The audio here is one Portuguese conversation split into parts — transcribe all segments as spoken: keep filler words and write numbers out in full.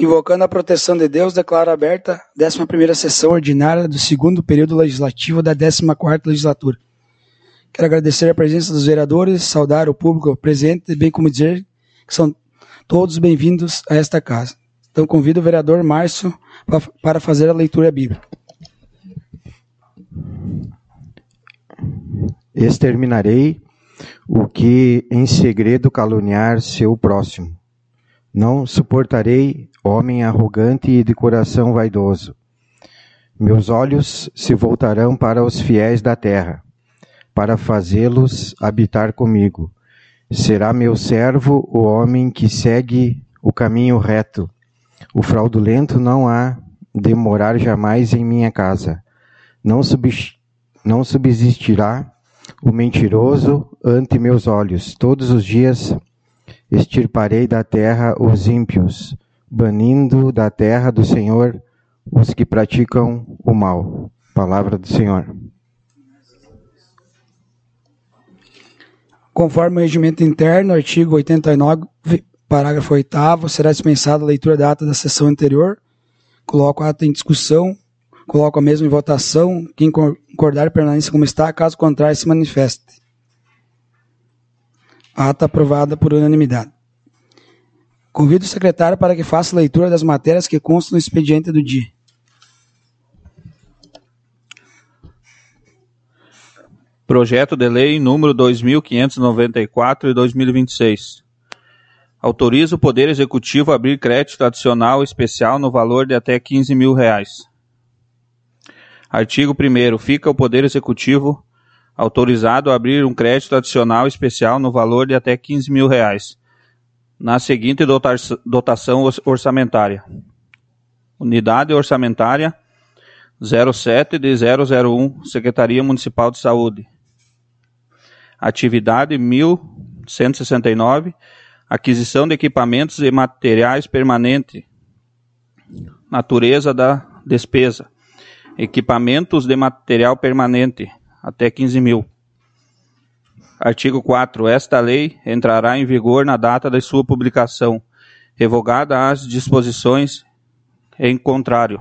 Invocando a proteção de Deus, declaro aberta a décima primeira sessão ordinária do segundo período legislativo da décima quarta legislatura. Quero agradecer a presença dos vereadores, saudar o público presente, bem como dizer que são todos bem-vindos a esta casa. Então convido o vereador Márcio para fazer a leitura bíblica. Exterminarei o que em segredo caluniar seu próximo. Não suportarei homem arrogante e de coração vaidoso. Meus olhos se voltarão para os fiéis da terra, para fazê-los habitar comigo. Será meu servo o homem que segue o caminho reto. O fraudulento não há de morar jamais em minha casa. Não, subs- não subsistirá o mentiroso ante meus olhos. Todos os dias extirparei da terra os ímpios, banindo da terra do Senhor os que praticam o mal. Palavra do Senhor. Conforme o regimento interno, artigo oitenta e nove, parágrafo oitavo, será dispensada a leitura da ata da sessão anterior. Coloco a ata em discussão, coloco a mesma em votação. Quem concordar permaneça como está, caso contrário se manifeste. A ata aprovada por unanimidade. Convido o secretário para que faça a leitura das matérias que constam no expediente do dia. Projeto de Lei número dois mil quinhentos e noventa e quatro de dois mil e vinte e seis. Autoriza o Poder Executivo a abrir crédito adicional especial no valor de até quinze mil reais. Artigo primeiro. Fica o Poder Executivo autorizado a abrir um crédito adicional especial no valor de até quinze mil reais, na seguinte dotação orçamentária. Unidade orçamentária zero sete de zero zero um, Secretaria Municipal de Saúde. Atividade mil cento e sessenta e nove, aquisição de equipamentos e materiais permanente. Natureza da despesa. Equipamentos de material permanente, até quinze mil. Artigo quatro. Esta lei entrará em vigor na data de sua publicação, revogada as disposições em contrário.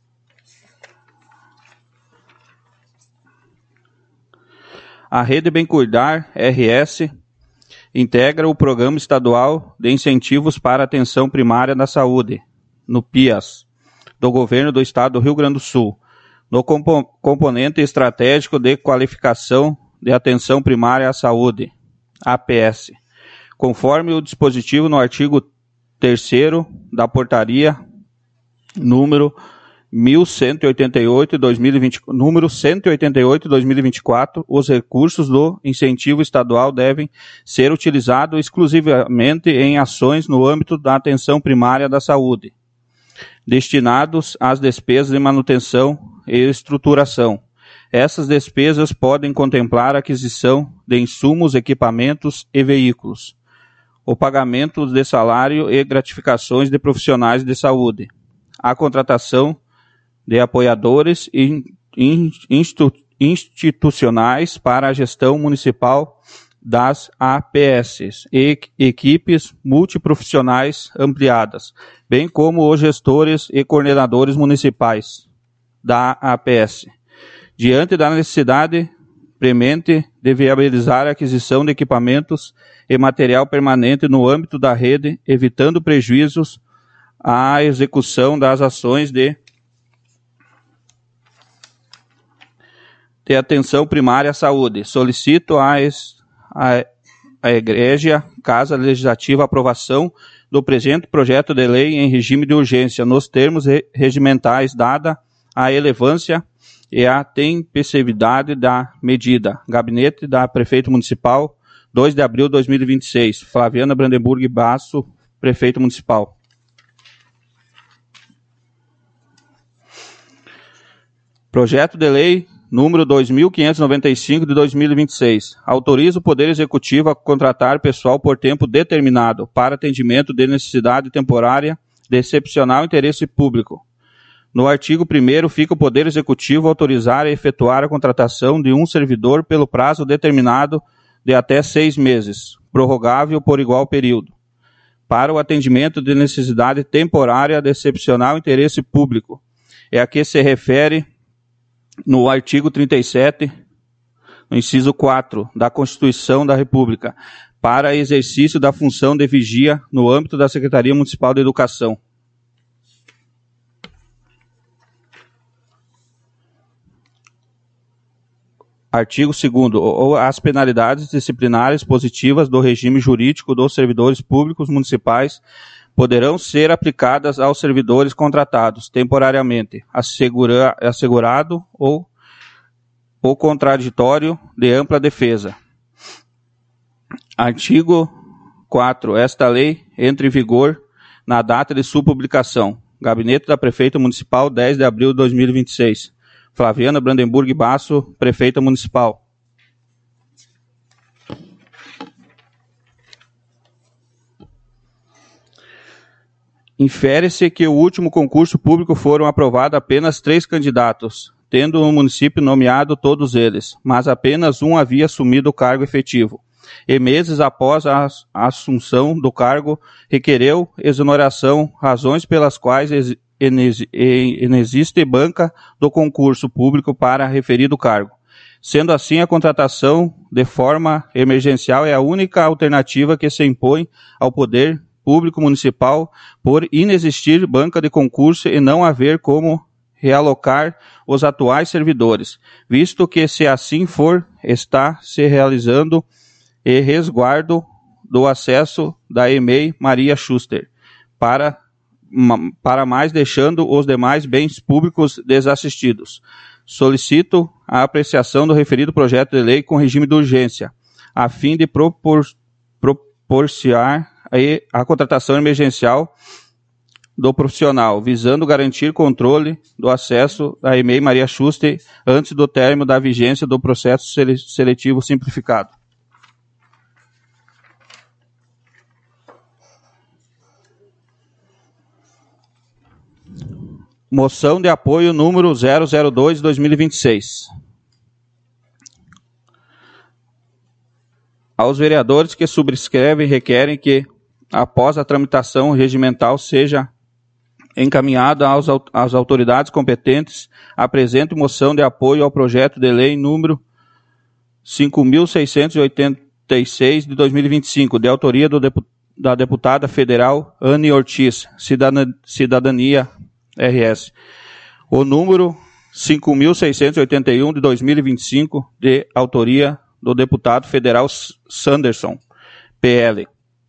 A Rede Bem Cuidar, R S, integra o Programa Estadual de Incentivos para a Atenção Primária da Saúde, no PIAS, do Governo do Estado do Rio Grande do Sul, no compo- componente estratégico de qualificação de atenção primária à saúde, A P S, conforme o dispositivo no artigo terceiro da portaria número mil cento e oitenta e oito de dois mil e vinte, número cento e oitenta e oito de dois mil e vinte e quatro, os recursos do incentivo estadual devem ser utilizados exclusivamente em ações no âmbito da atenção primária da saúde, destinados às despesas de manutenção e estruturação. Essas despesas podem contemplar a aquisição de insumos, equipamentos e veículos, o pagamento de salário e gratificações de profissionais de saúde, a contratação de apoiadores e institu- institucionais para a gestão municipal das A P S e equipes multiprofissionais ampliadas, bem como os gestores e coordenadores municipais da A P S, diante da necessidade premente de viabilizar a aquisição de equipamentos e material permanente no âmbito da rede, evitando prejuízos à execução das ações de de atenção primária à saúde. Solicito a, a, a Egrégia Casa Legislativa a aprovação do presente projeto de lei em regime de urgência, nos termos regimentais, dada a relevância e a tempestividade da medida. Gabinete da Prefeito Municipal, dois de abril de dois mil e vinte e seis. Flaviana Brandenburg Basso, Prefeito Municipal. Projeto de lei número dois mil quinhentos e noventa e cinco de dois mil e vinte e seis. Autoriza o Poder Executivo a contratar pessoal por tempo determinado para atendimento de necessidade temporária de excepcional interesse público. No artigo primeiro, fica o Poder Executivo autorizar e efetuar a contratação de um servidor pelo prazo determinado de até seis meses, prorrogável por igual período. para o atendimento de necessidade temporária de excepcional interesse público. É a que se refere no artigo trinta e sete, no inciso quatro, da Constituição da República, para exercício da função de vigia no âmbito da Secretaria Municipal de Educação. Artigo segundo, ou as penalidades disciplinares positivas do regime jurídico dos servidores públicos municipais poderão ser aplicadas aos servidores contratados temporariamente, assegura, assegurado ou, ou contraditório de ampla defesa. Artigo quatro. Esta lei entra em vigor na data de sua publicação. Gabinete da Prefeita Municipal, dez de abril de dois mil e vinte e seis. Flaviana Brandenburg Basso, Prefeita Municipal. Infere-se que o último concurso público foram aprovados apenas três candidatos, tendo o município nomeado todos eles, mas apenas um havia assumido o cargo efetivo. E meses após a assunção do cargo, requereu exoneração, razões pelas quais inexiste banca do concurso público para referido cargo. Sendo assim, a contratação de forma emergencial é a única alternativa que se impõe ao poder público municipal por inexistir banca de concurso e não haver como realocar os atuais servidores, visto que, se assim for, está se realizando e resguardo do acesso da E M E I Maria Schuster, para, para mais deixando os demais bens públicos desassistidos. Solicito a apreciação do referido projeto de lei com regime de urgência, a fim de propor, proporcionar a, a contratação emergencial do profissional, visando garantir controle do acesso da E M E I Maria Schuster antes do término da vigência do processo seletivo simplificado. Moção de apoio número zero zero dois de dois mil e vinte e seis. Aos vereadores que subscrevem requerem que, após a tramitação regimental, seja encaminhada aos, às autoridades competentes, apresente moção de apoio ao projeto de lei número cinco mil seiscentos e oitenta e seis de dois mil e vinte e cinco, de autoria do deputado, da deputada federal Anne Ortiz, Cidadania R S. O número cinco mil seiscentos e oitenta e um de dois mil e vinte e cinco, de autoria do deputado federal Sanderson, P L,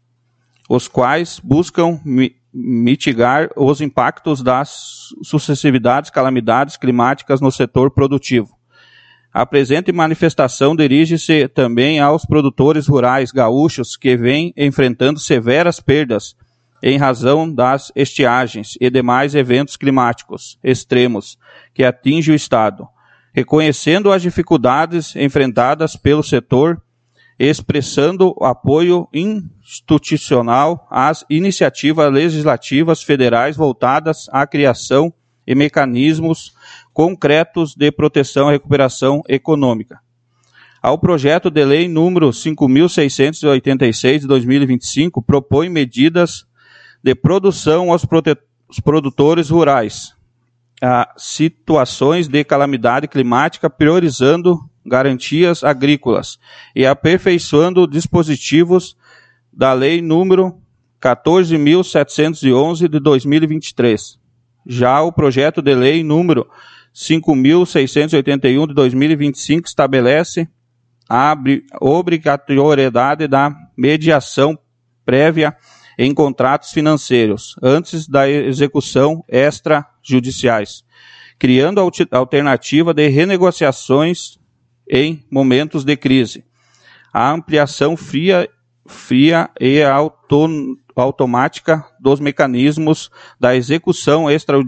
os quais buscam mi mitigar os impactos das sucessividades calamidades climáticas no setor produtivo. A presente manifestação dirige-se também aos produtores rurais gaúchos que vêm enfrentando severas perdas em razão das estiagens e demais eventos climáticos extremos que atingem o Estado, reconhecendo as dificuldades enfrentadas pelo setor, expressando apoio institucional às iniciativas legislativas federais voltadas à criação e mecanismos concretos de proteção e recuperação econômica. Ao projeto de lei número cinco mil seiscentos e oitenta e seis de dois mil e vinte e cinco, propõe medidas de produção aos produtores rurais, a situações de calamidade climática, priorizando garantias agrícolas e aperfeiçoando dispositivos da Lei número quatorze mil setecentos e onze de dois mil e vinte e três. Já o projeto de lei número cinco mil seiscentos e oitenta e um de dois mil e vinte e cinco estabelece a obrigatoriedade da mediação prévia em contratos financeiros, antes da execução extrajudiciais, criando a alternativa de renegociações em momentos de crise. A ampliação fria, fria e auto, automática dos mecanismos da execução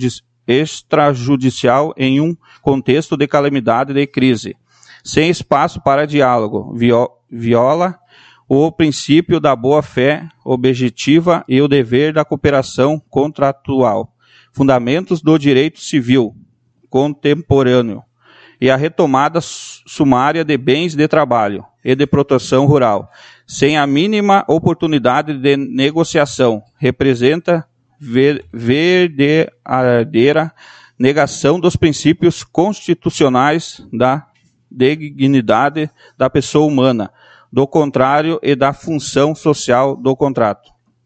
extrajudicial em um contexto de calamidade e crise, sem espaço para diálogo, viola o princípio da boa-fé objetiva e o dever da cooperação contratual, fundamentos do direito civil contemporâneo, e a retomada sumária de bens de trabalho e de proteção rural, sem a mínima oportunidade de negociação, representa ver, verdadeira negação dos princípios constitucionais da dignidade da pessoa humana, do contrário e da função social do contrato.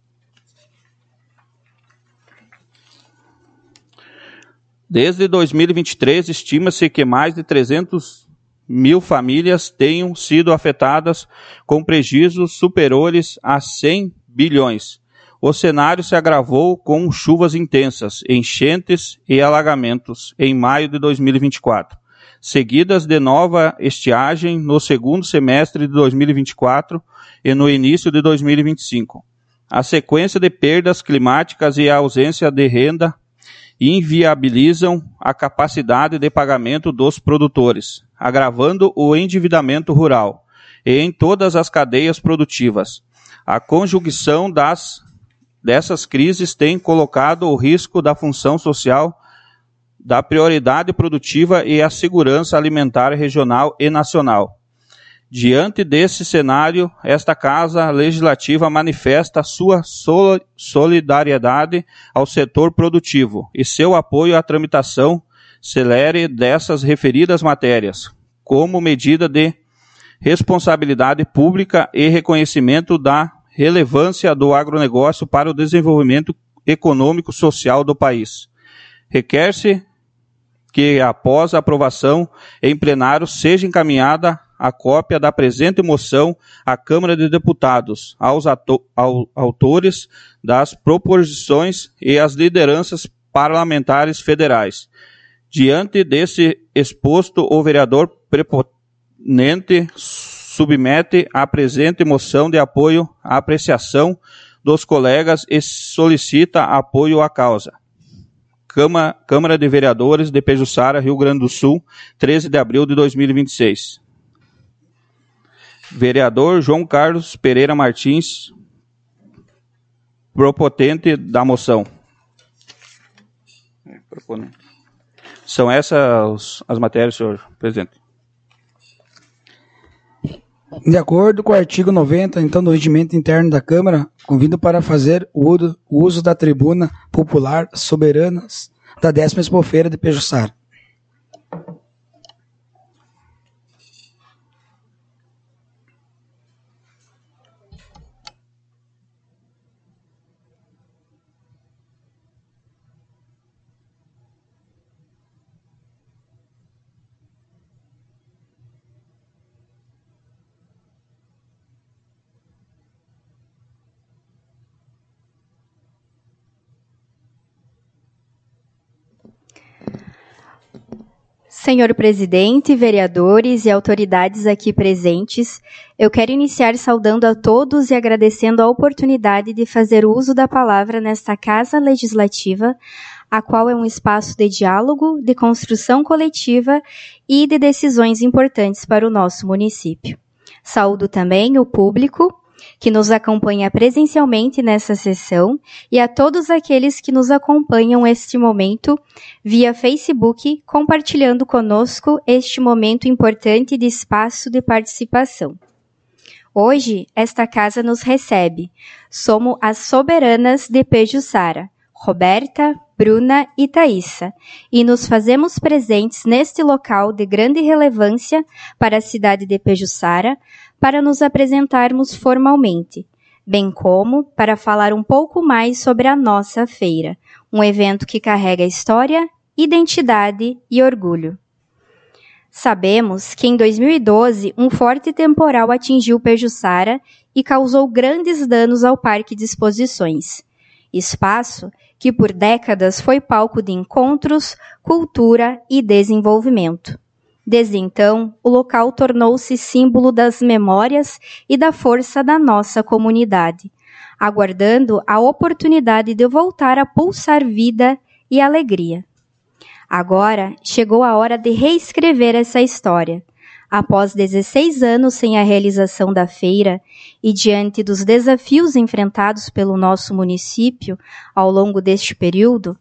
Desde dois mil e vinte e três, estima-se que mais de trezentas mil famílias tenham sido afetadas com prejuízos superiores a cem bilhões. O cenário se agravou com chuvas intensas, enchentes e alagamentos em maio de dois mil e vinte e quatro, seguidas de nova estiagem no segundo semestre de dois mil e vinte e quatro e no início de dois mil e vinte e cinco. A sequência de perdas climáticas e a ausência de renda inviabilizam a capacidade de pagamento dos produtores, agravando o endividamento rural e em todas as cadeias produtivas. A conjugação das, dessas crises tem colocado o risco da função social, da prioridade produtiva e a segurança alimentar regional e nacional. Diante desse cenário, esta Casa Legislativa manifesta sua solidariedade ao setor produtivo e seu apoio à tramitação celere dessas referidas matérias, como medida de responsabilidade pública e reconhecimento da relevância do agronegócio para o desenvolvimento econômico e social do país. Requer-se que, após a aprovação em plenário, seja encaminhada a cópia da presente moção à Câmara de Deputados, aos ao, autores das proposições e às lideranças parlamentares federais. Diante desse exposto, o vereador preponente submete a presente moção de apoio à apreciação dos colegas e solicita apoio à causa. Câmara, Câmara de Vereadores de Pejuçara, Rio Grande do Sul, treze de abril de dois mil e vinte e seis. Vereador João Carlos Pereira Martins, propotente da moção. São essas as matérias, senhor presidente. De acordo com o artigo noventa, então, do regimento interno da Câmara, convido para fazer o uso da tribuna popular soberanas da décima Expofeira de Pejuçara. Senhor presidente, vereadores e autoridades aqui presentes, eu quero iniciar saudando a todos e agradecendo a oportunidade de fazer uso da palavra nesta Casa Legislativa, a qual é um espaço de diálogo, de construção coletiva e de decisões importantes para o nosso município. Saúdo também o público que nos acompanha presencialmente nessa sessão e a todos aqueles que nos acompanham este momento via Facebook, compartilhando conosco este momento importante de espaço de participação. Hoje, esta casa nos recebe. Somos as soberanas de Pejuçara, Roberta, Bruna e Thaísa, e nos fazemos presentes neste local de grande relevância para a cidade de Pejuçara, para nos apresentarmos formalmente, bem como para falar um pouco mais sobre a nossa feira, um evento que carrega história, identidade e orgulho. Sabemos que em dois mil e doze um forte temporal atingiu Pejuçara e causou grandes danos ao Parque de Exposições, espaço que por décadas foi palco de encontros, cultura e desenvolvimento. Desde então, o local tornou-se símbolo das memórias e da força da nossa comunidade, aguardando a oportunidade de voltar a pulsar vida e alegria. Agora, chegou a hora de reescrever essa história. Após dezesseis anos sem a realização da feira e diante dos desafios enfrentados pelo nosso município ao longo deste período,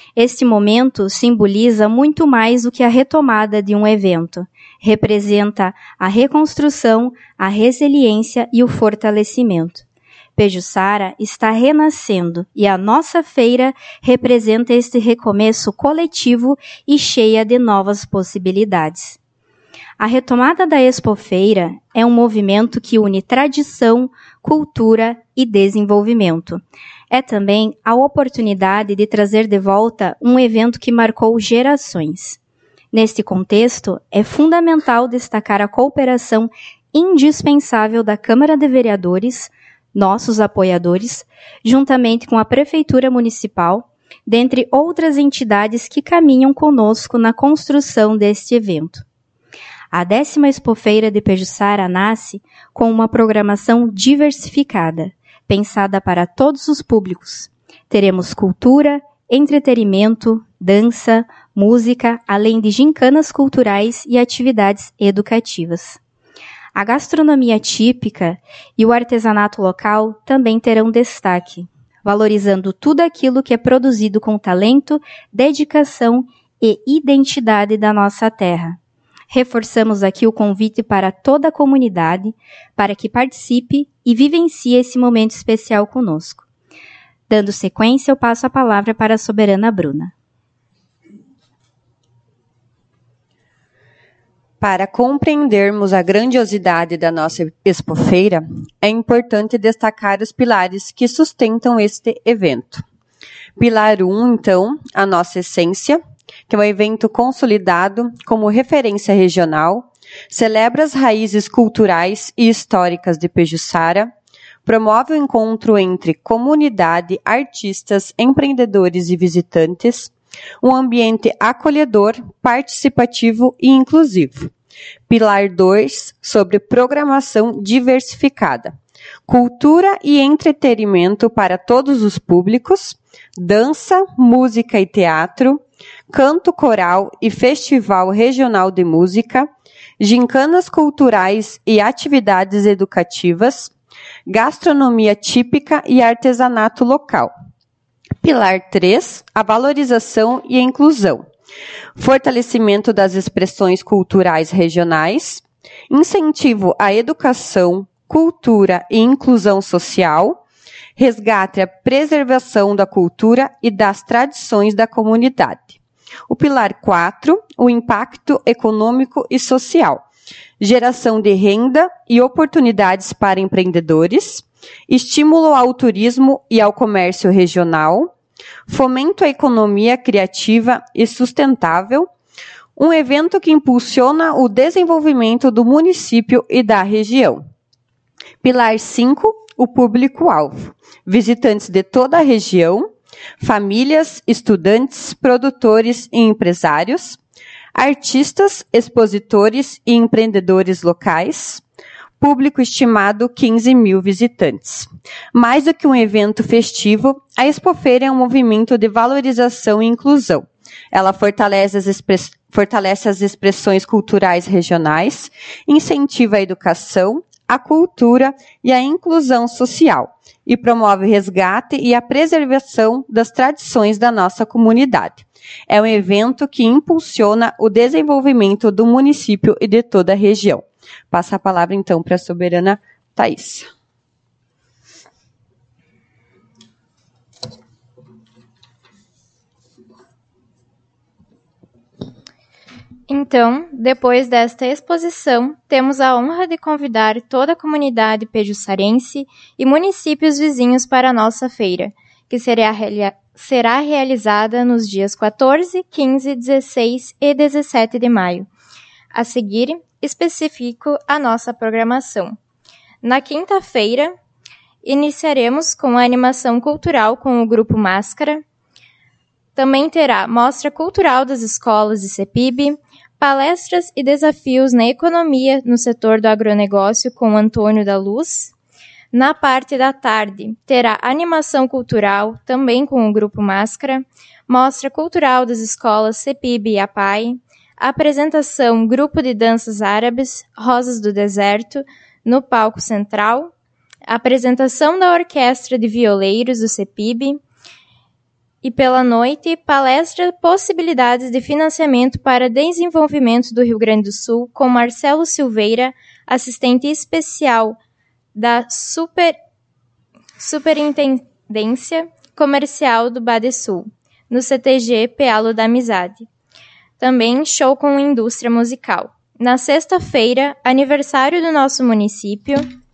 Este momento simboliza muito mais do que a retomada de um evento. Representa a reconstrução, a resiliência e o fortalecimento. Pejuçara está renascendo e a nossa feira representa este recomeço coletivo e cheia de novas possibilidades. A retomada da Expofeira é um movimento que une tradição, cultura e desenvolvimento. É também a oportunidade de trazer de volta um evento que marcou gerações. Neste contexto, é fundamental destacar a cooperação indispensável da Câmara de Vereadores, nossos apoiadores, juntamente com a Prefeitura Municipal, dentre outras entidades que caminham conosco na construção deste evento. A décima Expofeira de Pejuçara nasce com uma programação diversificada, pensada para todos os públicos. Teremos cultura, entretenimento, dança, música, além de gincanas culturais e atividades educativas. A gastronomia típica e o artesanato local também terão destaque, valorizando tudo aquilo que é produzido com talento, dedicação e identidade da nossa terra. Reforçamos aqui o convite para toda a comunidade, para que participe e vivencie esse momento especial conosco. Dando sequência, eu passo a palavra para a soberana Bruna. Para compreendermos a grandiosidade da nossa Expofeira, é importante destacar os pilares que sustentam este evento. Pilar um, então, a nossa essência, que é um evento consolidado como referência regional, celebra as raízes culturais e históricas de Pejuçara, promove o encontro entre comunidade, artistas, empreendedores e visitantes, um ambiente acolhedor, participativo e inclusivo. Pilar dois, sobre programação diversificada. Cultura e entretenimento para todos os públicos, dança, música e teatro, canto coral e festival regional de música, gincanas culturais e atividades educativas, gastronomia típica e artesanato local. Pilar três, a valorização e a inclusão. Fortalecimento das expressões culturais regionais, incentivo à educação, cultura e inclusão social, resgate à preservação da cultura e das tradições da comunidade. O pilar quatro, o impacto econômico e social. Geração de renda e oportunidades para empreendedores, estímulo ao turismo e ao comércio regional, fomento à economia criativa e sustentável, um evento que impulsiona o desenvolvimento do município e da região. Pilar cinco, o público-alvo. Visitantes de toda a região, famílias, estudantes, produtores e empresários, artistas, expositores e empreendedores locais, público estimado quinze mil visitantes. Mais do que um evento festivo, a Expofeira é um movimento de valorização e inclusão. Ela fortalece as, express... fortalece as expressões culturais regionais, incentiva a educação, a cultura e a inclusão social, e promove o resgate e a preservação das tradições da nossa comunidade. É um evento que impulsiona o desenvolvimento do município e de toda a região. Passa a palavra, então, para a soberana Thaís. Então, depois desta exposição, temos a honra de convidar toda a comunidade pejuçarense e municípios vizinhos para a nossa feira, que será, reali- será realizada nos dias quatorze, quinze, dezesseis e dezessete de maio. A seguir, especifico a nossa programação. Na quinta-feira, iniciaremos com a animação cultural com o Grupo Máscara. Também terá mostra cultural das escolas de CEPIB, palestras e desafios na economia no setor do agronegócio com Antônio da Luz. Na parte da tarde, terá animação cultural, também com o Grupo Máscara, mostra cultural das escolas CEPIB e APAI, apresentação Grupo de Danças Árabes, Rosas do Deserto, no palco central, apresentação da Orquestra de Violeiros do CEPIB, e pela noite, palestra Possibilidades de Financiamento para Desenvolvimento do Rio Grande do Sul, com Marcelo Silveira, assistente especial da Super, Superintendência Comercial do Badesul, no C T G Pealo da Amizade. Também show com indústria musical. Na sexta-feira, aniversário do nosso município,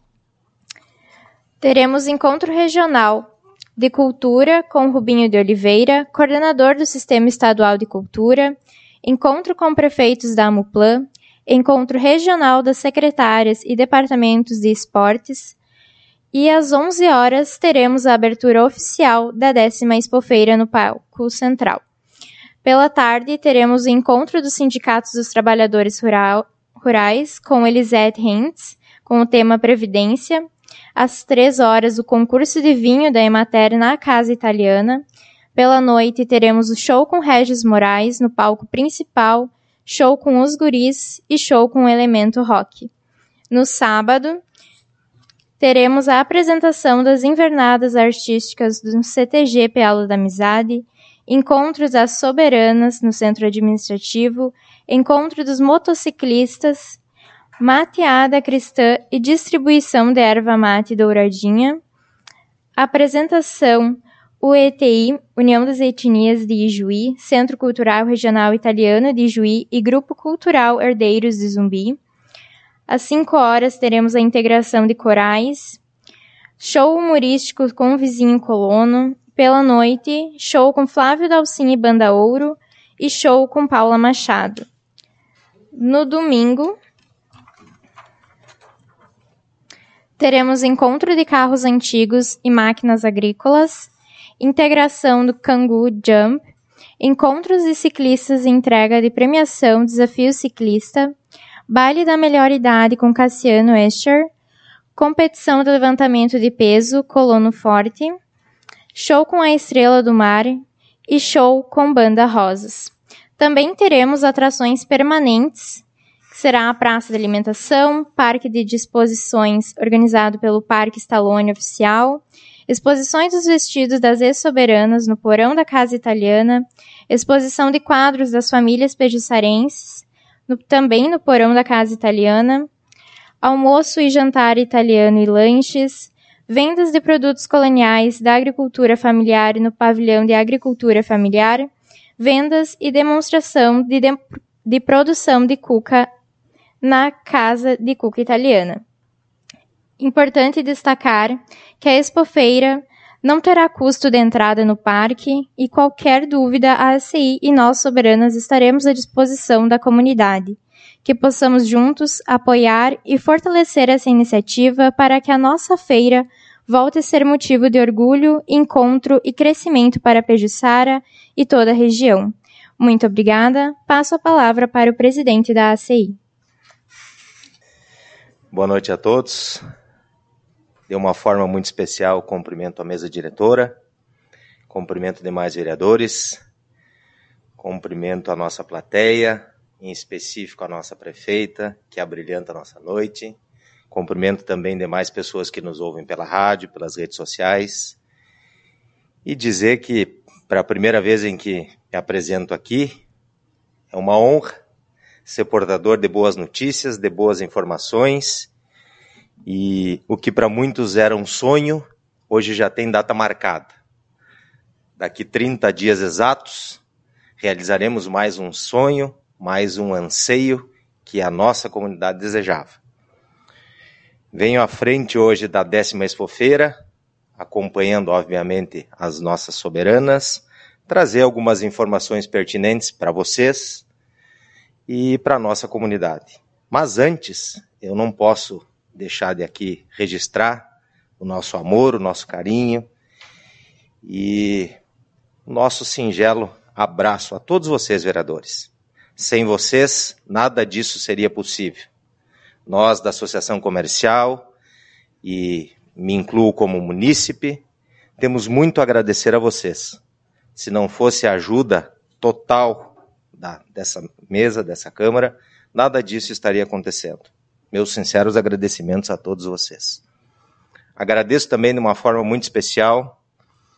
teremos encontro regional de Cultura com Rubinho de Oliveira, coordenador do Sistema Estadual de Cultura, encontro com prefeitos da Amuplan, encontro regional das secretárias e departamentos de esportes, e às onze horas teremos a abertura oficial da décima Expofeira no palco central. Pela tarde, teremos o encontro dos sindicatos dos trabalhadores rural, rurais com Elisete Hentz, com o tema Previdência. Às três horas, o concurso de vinho da Emater na Casa Italiana. Pela noite, teremos o show com Regis Moraes no palco principal, show com os guris e show com o Elemento Rock. No sábado, teremos a apresentação das invernadas artísticas do C T G Pealo da Amizade, encontros das soberanas no centro administrativo, encontro dos motociclistas, mateada cristã e distribuição de erva mate douradinha, apresentação U E T I, União das Etnias de Ijuí, Centro Cultural Regional Italiano de Ijuí e Grupo Cultural Herdeiros de Zumbi. Às cinco horas teremos a integração de corais, show humorístico com o Vizinho Colono. Pela noite, show com Flávio Dalcin e Banda Ouro e show com Paula Machado. No domingo, teremos encontro de carros antigos e máquinas agrícolas, integração do Kangoo Jump, encontros de ciclistas e entrega de premiação Desafio Ciclista, baile da melhor idade com Cassiano Escher, competição de levantamento de peso Colono Forte, show com a Estrela do Mar e show com Banda Rosas. Também teremos atrações permanentes, que será a Praça de Alimentação, Parque de Disposições organizado pelo Parque Stallone Oficial, exposições dos vestidos das ex-soberanas no porão da Casa Italiana, exposição de quadros das famílias pejuçarenses, no, também no porão da Casa Italiana, almoço e jantar italiano e lanches, vendas de produtos coloniais da agricultura familiar no pavilhão de agricultura familiar, vendas e demonstração de, de, de produção de cuca na Casa de Cuca Italiana. Importante destacar que a Expofeira não terá custo de entrada no parque e qualquer dúvida a ACI e nós soberanas estaremos à disposição da comunidade, que possamos juntos apoiar e fortalecer essa iniciativa para que a nossa feira volte a ser motivo de orgulho, encontro e crescimento para Pejuçara e toda a região. Muito obrigada. Passo a palavra para o presidente da ACI. Boa noite a todos. De uma forma muito especial, cumprimento a mesa diretora, cumprimento demais vereadores, cumprimento a nossa plateia, em específico a nossa prefeita, que abrilhanta a nossa noite. Cumprimento também demais pessoas que nos ouvem pela rádio, pelas redes sociais. E dizer que, para a primeira vez em que me apresento aqui, é uma honra ser portador de boas notícias, de boas informações. E o que para muitos era um sonho, hoje já tem data marcada. Daqui trinta dias exatos, realizaremos mais um sonho, mais um anseio que a nossa comunidade desejava. Venho à frente hoje da décima Expofeira, acompanhando, obviamente, as nossas soberanas, trazer algumas informações pertinentes para vocês e para a nossa comunidade. Mas antes, eu não posso deixar de aqui registrar o nosso amor, o nosso carinho e o nosso singelo abraço a todos vocês, vereadores. Sem vocês, nada disso seria possível. Nós, da Associação Comercial, e me incluo como munícipe, temos muito a agradecer a vocês. Se não fosse a ajuda total da, dessa mesa, dessa Câmara, nada disso estaria acontecendo. Meus sinceros agradecimentos a todos vocês. Agradeço também de uma forma muito especial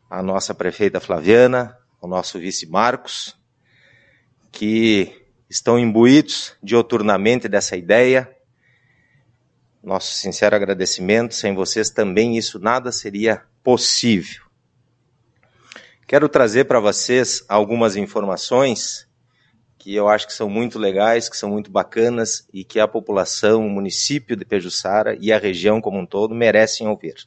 à nossa prefeita Flaviana, ao nosso vice Marcos, que estão imbuídos dioturnamente dessa ideia. Nosso sincero agradecimento, sem vocês também isso nada seria possível. Quero trazer para vocês algumas informações que eu acho que são muito legais, que são muito bacanas e que a população, o município de Pejuçara e a região como um todo merecem ouvir.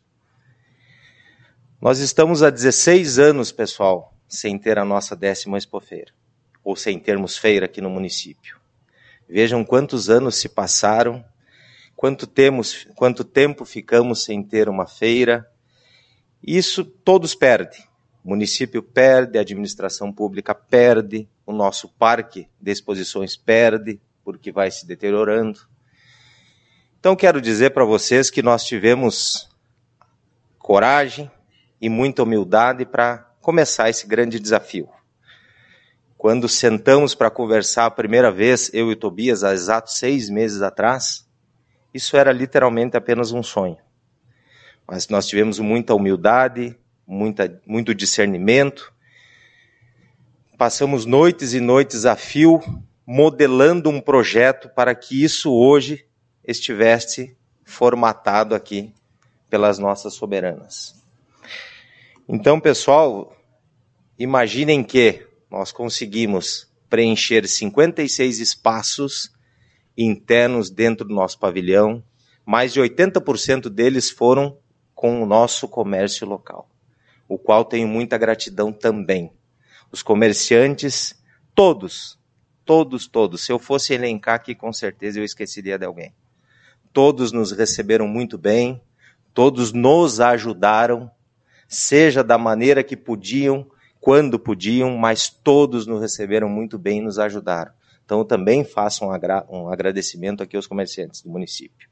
Nós estamos há dezesseis anos, pessoal, sem ter a nossa décima expofeira, ou sem termos feira aqui no município. Vejam quantos anos se passaram, quanto, temos, quanto tempo ficamos sem ter uma feira. Isso todos perdem. O município perde, a administração pública perde, o nosso parque de exposições perde, porque vai se deteriorando. Então quero dizer para vocês que nós tivemos coragem e muita humildade para começar esse grande desafio. Quando sentamos para conversar a primeira vez, eu e o Tobias, há exatos seis meses atrás, isso era literalmente apenas um sonho. Mas nós tivemos muita humildade, muita, muito discernimento, passamos noites e noites a fio, modelando um projeto para que isso hoje estivesse formatado aqui pelas nossas soberanas. Então, pessoal, imaginem que nós conseguimos preencher cinquenta e seis espaços internos dentro do nosso pavilhão, mais de oitenta por cento deles foram com o nosso comércio local, o qual tenho muita gratidão também. Os comerciantes, todos, todos, todos, se eu fosse elencar aqui, com certeza eu esqueceria de alguém. Todos nos receberam muito bem, todos nos ajudaram, seja da maneira que podiam, quando podiam, mas todos nos receberam muito bem e nos ajudaram. Então eu também faço um, agra- um agradecimento aqui aos comerciantes do município.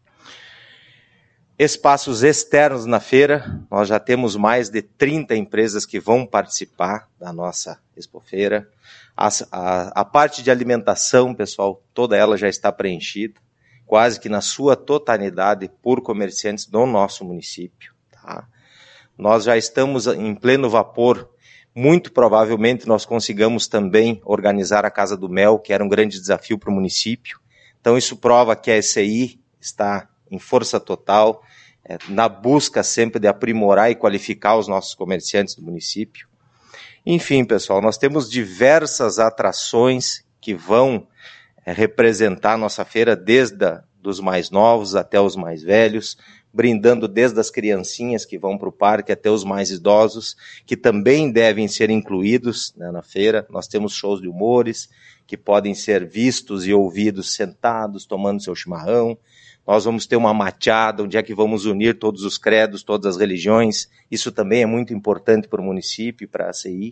Espaços externos na feira, nós já temos mais de trinta empresas que vão participar da nossa expofeira. A, a, a parte de alimentação, pessoal, toda ela já está preenchida, quase que na sua totalidade por comerciantes do nosso município. Tá? Nós já estamos em pleno vapor, muito provavelmente nós consigamos também organizar a Casa do Mel, que era um grande desafio para o município. Então isso prova que a E C I está em força total, é, na busca sempre de aprimorar e qualificar os nossos comerciantes do município. Enfim, pessoal, nós temos diversas atrações que vão é, representar a nossa feira, desde a, dos mais novos até os mais velhos, brindando desde as criancinhas que vão para o parque até os mais idosos, que também devem ser incluídos, né, na feira. Nós temos shows de humores que podem ser vistos e ouvidos sentados, tomando seu chimarrão. Nós vamos ter uma machada, onde é que vamos unir todos os credos, todas as religiões. Isso também é muito importante para o município e para a C I.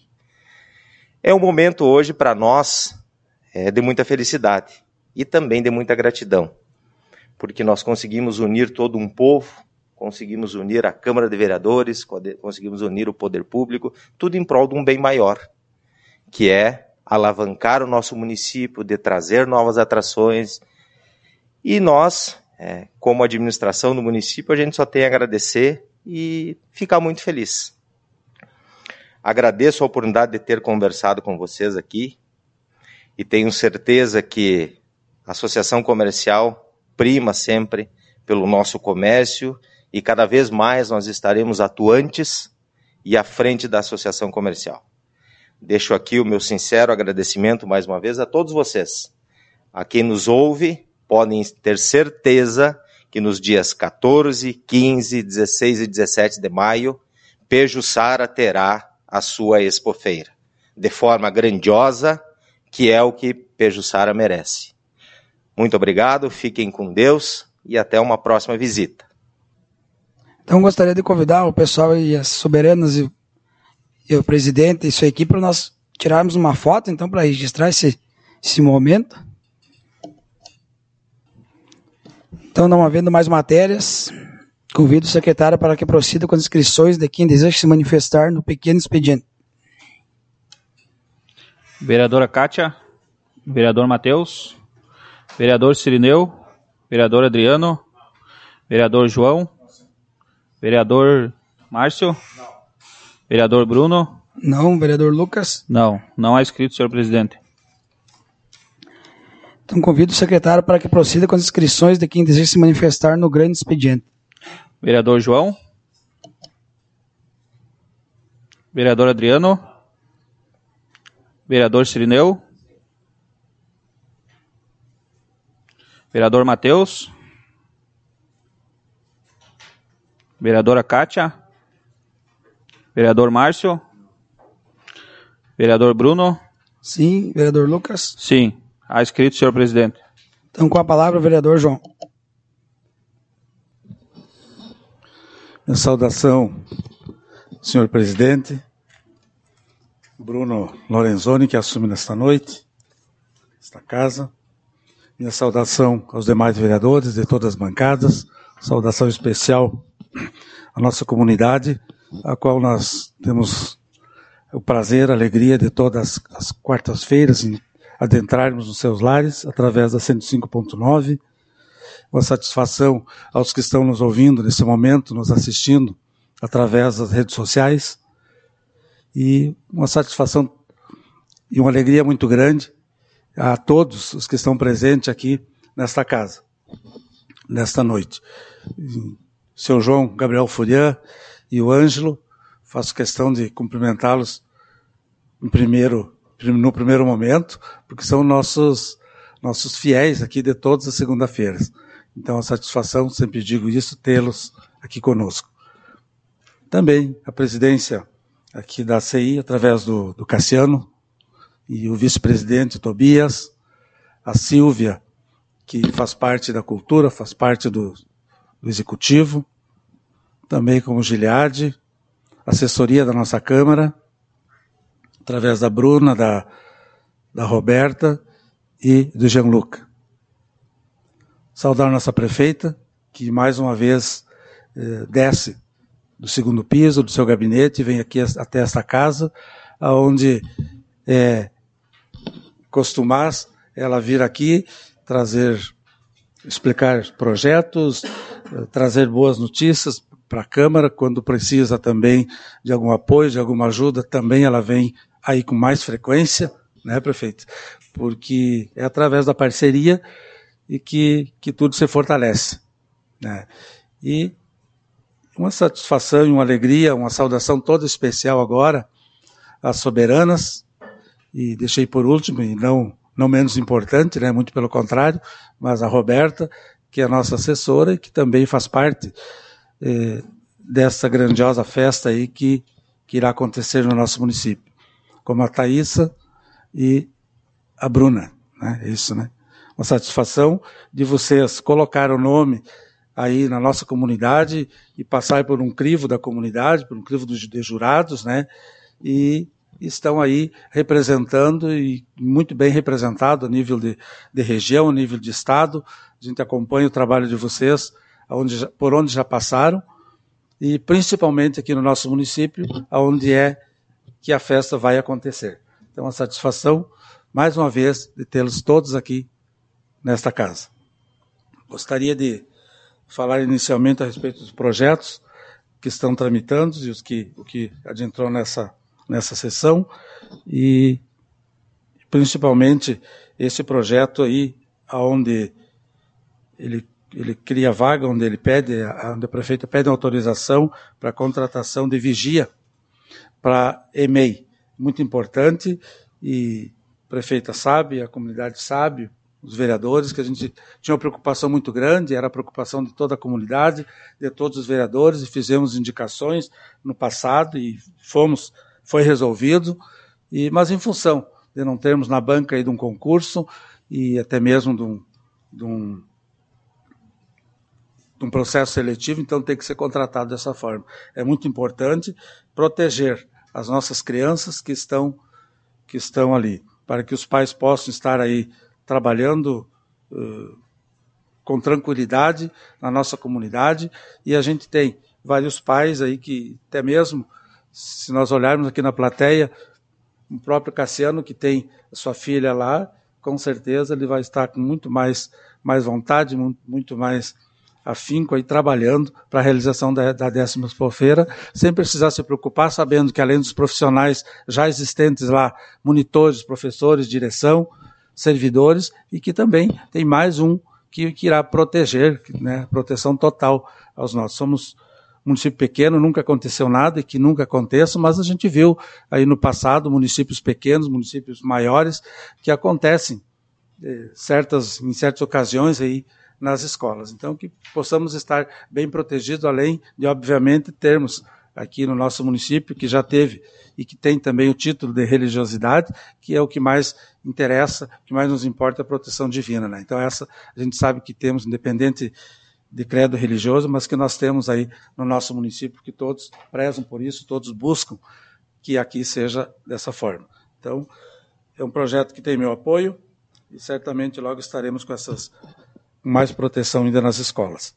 É um momento hoje para nós é, de muita felicidade e também de muita gratidão, porque nós conseguimos unir todo um povo, conseguimos unir a Câmara de Vereadores, conseguimos unir o poder público, tudo em prol de um bem maior, que é alavancar o nosso município, de trazer novas atrações. E nós, é, como administração do município, a gente só tem a agradecer e ficar muito feliz. Agradeço a oportunidade de ter conversado com vocês aqui e tenho certeza que a Associação Comercial prima sempre pelo nosso comércio e cada vez mais nós estaremos atuantes e à frente da Associação Comercial. Deixo aqui o meu sincero agradecimento mais uma vez a todos vocês. A quem nos ouve, podem ter certeza que nos dias quatorze, quinze, dezesseis e dezessete de maio, Pejuçara terá a sua expofeira, de forma grandiosa, que é o que Pejuçara merece. Muito obrigado, fiquem com Deus e até uma próxima visita. Então gostaria de convidar o pessoal e as soberanas e, e o presidente e sua equipe para nós tirarmos uma foto, então, para registrar esse, esse momento. Então, não havendo mais matérias, convido o secretário para que proceda com as inscrições de quem deseja se manifestar no pequeno expediente. Vereadora Kátia, vereador Matheus, vereador Cirineu, vereador Adriano, vereador João, vereador Márcio, Vereador Bruno? Não. Vereador Lucas? Não. Não há inscrito, senhor presidente. Então convido o secretário para que proceda com as inscrições de quem deseja se manifestar no grande expediente. Vereador João? Vereador Adriano? Vereador Cirineu? Vereador Matheus? Vereadora Kátia? Vereador Márcio? Vereador Bruno? Sim. Vereador Lucas? Sim. Há inscrito, senhor presidente. Então, com a palavra, o vereador João. Minha saudação, senhor presidente, Bruno Lorenzoni, que assume nesta noite, esta casa. Minha saudação aos demais vereadores de todas as bancadas, saudação especial à nossa comunidade, a qual nós temos o prazer, a alegria de todas as quartas-feiras em adentrarmos nos seus lares através da cento e cinco ponto nove. Uma satisfação aos que estão nos ouvindo nesse momento, nos assistindo através das redes sociais. E uma satisfação e uma alegria muito grande a todos os que estão presentes aqui nesta casa, nesta noite. Seu João Gabriel Furian e o Ângelo, faço questão de cumprimentá-los em primeiro no primeiro momento, porque são nossos, nossos fiéis aqui de todas as segunda-feiras. Então, a satisfação, sempre digo isso, tê-los aqui conosco. Também a presidência aqui da C I, através do, do Cassiano, e o vice-presidente Tobias, a Silvia, que faz parte da cultura, faz parte do, do executivo, também como Giliardi, assessoria da nossa Câmara, através da Bruna, da, da Roberta e do Gianluca. Saudar nossa prefeita, que mais uma vez eh, desce do segundo piso do seu gabinete e vem aqui até esta casa, onde é costumar ela vir aqui trazer, explicar projetos, trazer boas notícias para a Câmara, quando precisa também de algum apoio, de alguma ajuda, também ela vem aí com mais frequência, né, prefeito? Porque é através da parceria e que, que tudo se fortalece, né? E uma satisfação e uma alegria, uma saudação toda especial agora às soberanas, e deixei por último, e não, não menos importante, né, muito pelo contrário, mas a Roberta, que é a nossa assessora e que também faz parte eh, dessa grandiosa festa aí que, que irá acontecer no nosso município. Como a Thaísa e a Bruna, né? É isso, né? Uma satisfação de vocês colocar o nome aí na nossa comunidade e passar por um crivo da comunidade, por um crivo dos de jurados, né? E estão aí representando e muito bem representado a nível de, de região, a nível de estado. A gente acompanha o trabalho de vocês aonde, por onde já passaram e principalmente aqui no nosso município, aonde é que a festa vai acontecer. Então, uma satisfação, mais uma vez, de tê-los todos aqui nesta casa. Gostaria de falar inicialmente a respeito dos projetos que estão tramitando e os que, o que adentrou nessa, nessa sessão, e principalmente esse projeto aí, onde ele, ele cria vaga, onde ele pede, onde a prefeita pede autorização para a contratação de vigia para E M E I. Muito importante, e a prefeita sabe, a comunidade sabe, os vereadores, que a gente tinha uma preocupação muito grande, era a preocupação de toda a comunidade, de todos os vereadores, e fizemos indicações no passado e fomos, foi resolvido, e, mas em função de não termos na banca aí de um concurso e até mesmo de um, de um, de um processo seletivo, então tem que ser contratado dessa forma. É muito importante proteger as nossas crianças que estão, que estão ali, para que os pais possam estar aí trabalhando uh, com tranquilidade na nossa comunidade, e a gente tem vários pais aí que, até mesmo, se nós olharmos aqui na plateia, o próprio Cassiano, que tem a sua filha lá, com certeza ele vai estar com muito mais, mais vontade, muito mais afinco aí trabalhando para a realização da, da décima Expofeira, sem precisar se preocupar, sabendo que além dos profissionais já existentes lá, monitores, professores, direção, servidores, e que também tem mais um que, que irá proteger, né, proteção total aos nossos. Somos um município pequeno, nunca aconteceu nada e que nunca aconteça, mas a gente viu aí no passado municípios pequenos, municípios maiores, que acontecem eh, certas, em certas ocasiões aí nas escolas. Então, que possamos estar bem protegidos, além de, obviamente, termos aqui no nosso município, que já teve e que tem também o título de religiosidade, que é o que mais interessa, o que mais nos importa, a proteção divina, né? Então, essa a gente sabe que temos, independente de credo religioso, mas que nós temos aí no nosso município, que todos prezam por isso, todos buscam que aqui seja dessa forma. Então, é um projeto que tem meu apoio e certamente logo estaremos com essas mais proteção ainda nas escolas.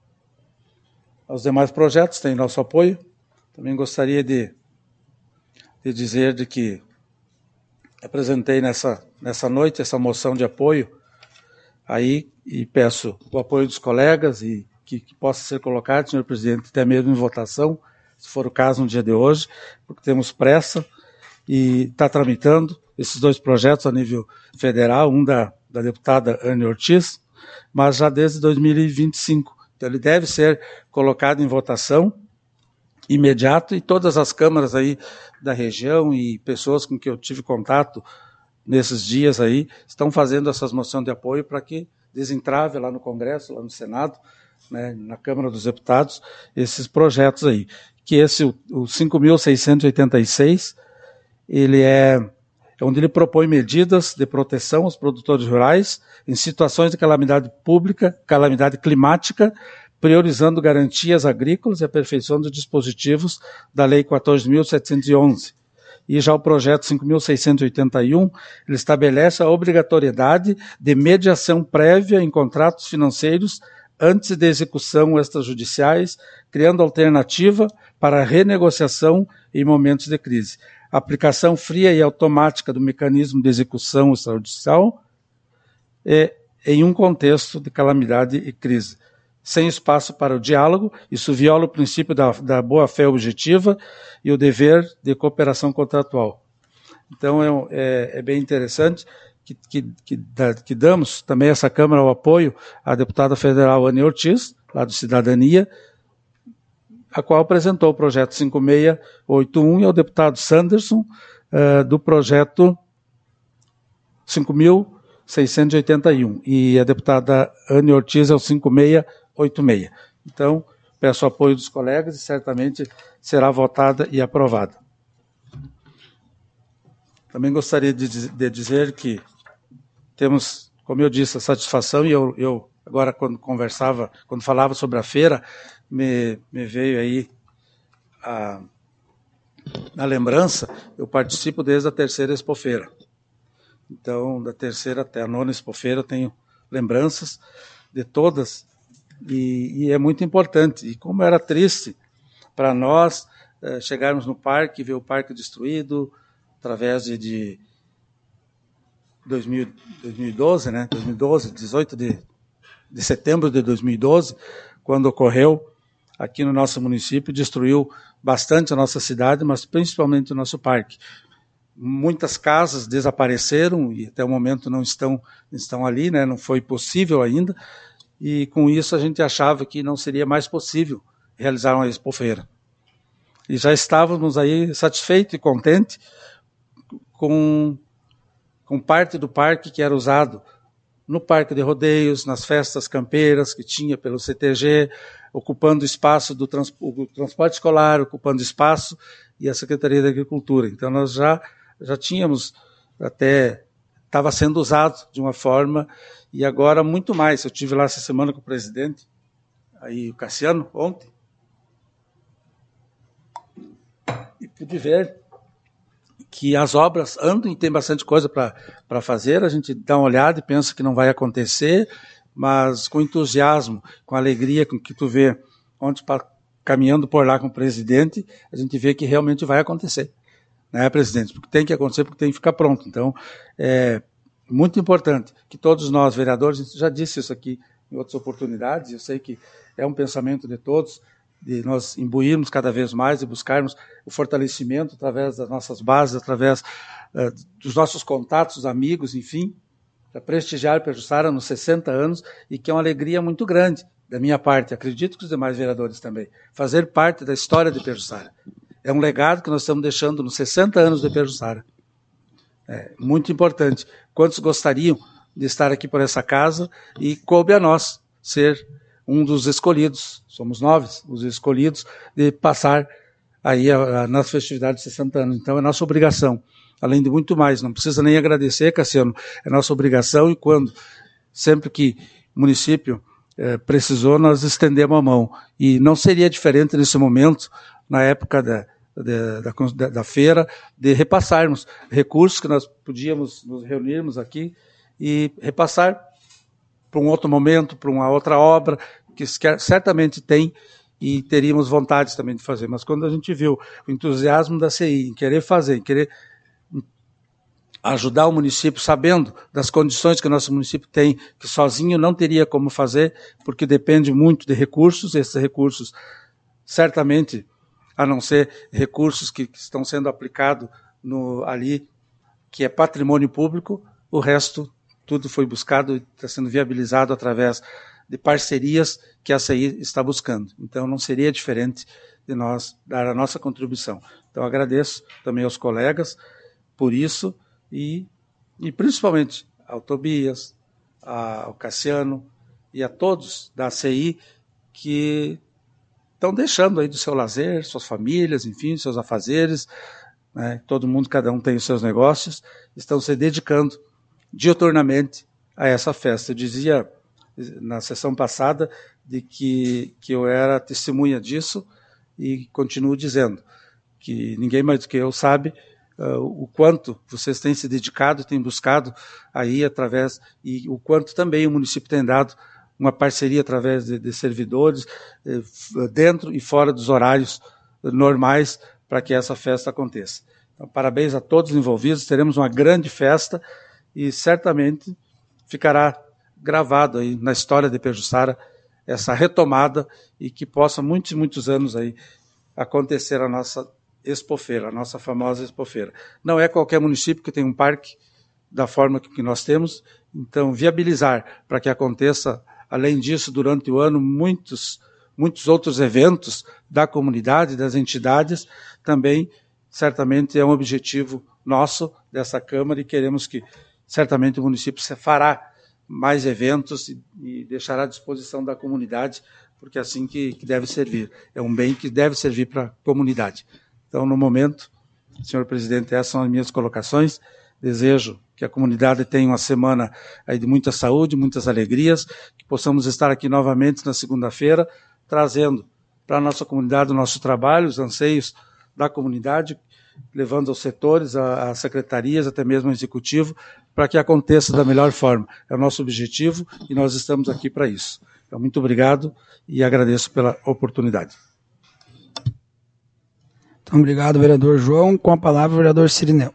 Os demais projetos têm nosso apoio. Também gostaria de, de dizer de que apresentei nessa, nessa noite essa moção de apoio aí e peço o apoio dos colegas e que, que possa ser colocado, senhor presidente, até mesmo em votação, se for o caso no dia de hoje, porque temos pressa e está tramitando esses dois projetos a nível federal, um da, da deputada Anne Ortiz, mas já desde dois mil e vinte e cinco. Então ele deve ser colocado em votação imediato e todas as câmaras aí da região e pessoas com que eu tive contato nesses dias aí estão fazendo essas moções de apoio para que desentrave lá no Congresso, lá no Senado, né, na Câmara dos Deputados, esses projetos aí. Que esse, o, o cinco mil seiscentos e oitenta e seis, ele é onde ele propõe medidas de proteção aos produtores rurais em situações de calamidade pública, calamidade climática, priorizando garantias agrícolas e aperfeiçoando os dispositivos da Lei quatorze mil setecentos e onze. E já o projeto cinco mil seiscentos e oitenta e um, ele estabelece a obrigatoriedade de mediação prévia em contratos financeiros antes de execução extrajudiciais, criando alternativa para renegociação em momentos de crise. Aplicação fria e automática do mecanismo de execução extrajudicial é, em um contexto de calamidade e crise. Sem espaço para o diálogo, isso viola o princípio da, da boa-fé objetiva e o dever de cooperação contratual. Então, é, é, é bem interessante que, que, que, que damos também essa Câmara o apoio à deputada federal Anne Ortiz, lá do Cidadania, a qual apresentou o projeto cinco mil seiscentos e oitenta e um, e ao deputado Sanderson, uh, do projeto cinco mil seiscentos e oitenta e um, e a deputada Anne Ortiz é o cinco mil seiscentos e oitenta e seis. Então, peço o apoio dos colegas e certamente será votada e aprovada. Também gostaria de, de dizer que temos, como eu disse, a satisfação, e eu, eu agora quando conversava, quando falava sobre a feira, me, me veio aí a, a lembrança, eu participo desde a terceira Expofeira. Então, da terceira até a nona Expofeira, eu tenho lembranças de todas, e, e é muito importante. E como era triste para nós eh, chegarmos no parque, ver o parque destruído, através de, de dois mil, dois mil e doze, né? dois mil e doze, dezoito de, de setembro de dois mil e doze, quando ocorreu aqui no nosso município, destruiu bastante a nossa cidade, mas principalmente o nosso parque. Muitas casas desapareceram e até o momento não estão, estão ali, né? Não foi possível ainda, e com isso a gente achava que não seria mais possível realizar uma expofeira. E já estávamos aí satisfeitos e contentes com, com parte do parque que era usado no parque de rodeios, nas festas campeiras que tinha pelo C T G, ocupando espaço do trans, o transporte escolar, ocupando espaço, e a Secretaria da Agricultura. Então nós já, já tínhamos, até estava sendo usado de uma forma, e agora muito mais. Eu estive lá essa semana com o presidente, aí o Cassiano, ontem, e pude ver que as obras andam e tem bastante coisa para fazer. A gente dá uma olhada e pensa que não vai acontecer, mas com entusiasmo, com alegria, com que tu vê ontem caminhando por lá com o presidente, a gente vê que realmente vai acontecer, né, presidente? Porque tem que acontecer, porque tem que ficar pronto. Então, é muito importante que todos nós, vereadores, já disse isso aqui em outras oportunidades, eu sei que é um pensamento de todos, de nós imbuirmos cada vez mais e buscarmos o fortalecimento através das nossas bases, através uh, dos nossos contatos, amigos, enfim, para prestigiar Pejuçara nos sessenta anos, e que é uma alegria muito grande da minha parte, acredito que os demais vereadores também, fazer parte da história de Pejuçara. É um legado que nós estamos deixando nos sessenta anos de Pejuçara. É muito importante. Quantos gostariam de estar aqui por essa casa, e coube a nós ser um dos escolhidos, somos nove os escolhidos, de passar aí a, a nossa festividade de sessenta anos. Então é nossa obrigação, além de muito mais, não precisa nem agradecer, Cassiano, é nossa obrigação, e quando, sempre que o município eh, precisou, nós estendemos a mão. E não seria diferente nesse momento, na época da, da, da, da feira, de repassarmos recursos que nós podíamos nos reunirmos aqui e repassar para um outro momento, para uma outra obra, que certamente tem e teríamos vontade também de fazer. Mas quando a gente viu o entusiasmo da C I em querer fazer, em querer ajudar o município, sabendo das condições que o nosso município tem, que sozinho não teria como fazer, porque depende muito de recursos, esses recursos, certamente, a não ser recursos que, que estão sendo aplicados no, ali, que é patrimônio público, o resto tudo foi buscado e está sendo viabilizado através de parcerias que a C I está buscando. Então, não seria diferente de nós dar a nossa contribuição. Então, agradeço também aos colegas por isso e, e principalmente ao Tobias, ao Cassiano e a todos da C I que estão deixando aí do seu lazer, suas famílias, enfim, seus afazeres, né? Todo mundo, cada um tem os seus negócios, estão se dedicando diuturnamente a essa festa. Eu dizia na sessão passada de que, que eu era testemunha disso e continuo dizendo que ninguém mais do que eu sabe uh, o quanto vocês têm se dedicado, têm buscado aí através, e o quanto também o município tem dado uma parceria através de, de servidores eh, dentro e fora dos horários normais para que essa festa aconteça. Então, parabéns a todos os envolvidos, teremos uma grande festa e certamente ficará gravado aí na história de Pejuçara essa retomada e que possa muitos e muitos anos aí acontecer a nossa Expofeira, a nossa famosa Expofeira. Não é qualquer município que tem um parque da forma que nós temos, então viabilizar para que aconteça, além disso, durante o ano, muitos, muitos outros eventos da comunidade, das entidades, também certamente é um objetivo nosso dessa Câmara e queremos que certamente o município fará mais eventos e, e deixará à disposição da comunidade, porque é assim que, que deve servir. É um bem que deve servir para a comunidade. Então, no momento, senhor presidente, essas são as minhas colocações. Desejo que a comunidade tenha uma semana aí de muita saúde, muitas alegrias, que possamos estar aqui novamente na segunda-feira, trazendo para a nossa comunidade o nosso trabalho, os anseios da comunidade, levando aos setores, às secretarias, até mesmo ao executivo, para que aconteça da melhor forma. É o nosso objetivo e nós estamos aqui para isso. Então, muito obrigado e agradeço pela oportunidade. Então, obrigado, vereador João. Com a palavra, o vereador Cirineu.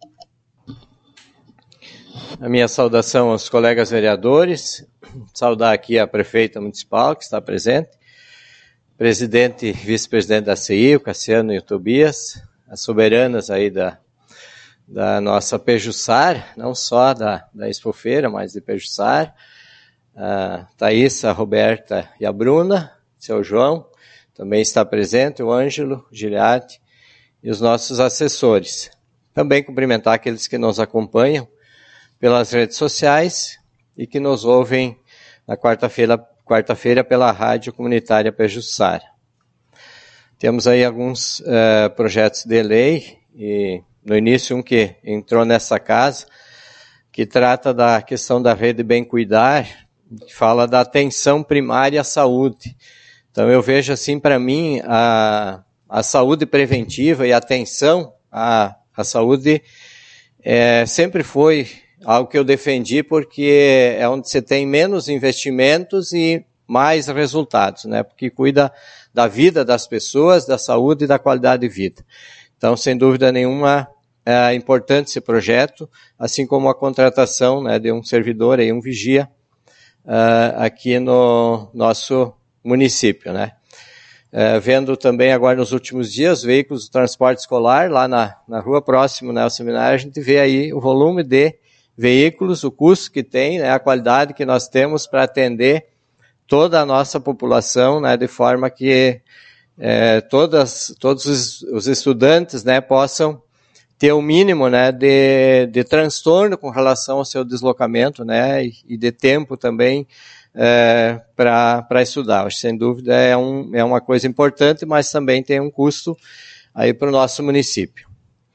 A minha saudação aos colegas vereadores, saudar aqui a prefeita municipal que está presente, presidente e vice-presidente da C I, o Cassiano e o Tobias, as soberanas aí da, da nossa Pejuçara, não só da, da Expofeira, mas de Pejuçara, a Thaís, a Roberta e a Bruna, seu João, também está presente, o Ângelo, o Giliade e os nossos assessores. Também cumprimentar aqueles que nos acompanham pelas redes sociais e que nos ouvem na quarta-feira, quarta-feira pela Rádio Comunitária Pejuçara. Temos aí alguns uh, projetos de lei, e no início um que entrou nessa casa, que trata da questão da rede Bem Cuidar, que fala da atenção primária à saúde. Então eu vejo assim, para mim, a, a saúde preventiva e a atenção à, à saúde é, sempre foi algo que eu defendi, porque é onde você tem menos investimentos e mais resultados, né? Porque cuida da vida das pessoas, da saúde e da qualidade de vida. Então, sem dúvida nenhuma, é importante esse projeto, assim como a contratação, né, de um servidor, aí, um vigia, uh, aqui no nosso município, né? Uh, vendo também agora nos últimos dias veículos de transporte escolar lá na, na rua próximo, né, ao seminário, a gente vê aí o volume de veículos, o custo que tem, né, a qualidade que nós temos para atender toda a nossa população, né, de forma que é, todas, todos os, os estudantes, né, possam ter o mínimo, né, de, de transtorno com relação ao seu deslocamento, né, e, e de tempo também é, para estudar. Acho que, sem dúvida, é, um, é uma coisa importante, mas também tem um custo aí para o nosso município.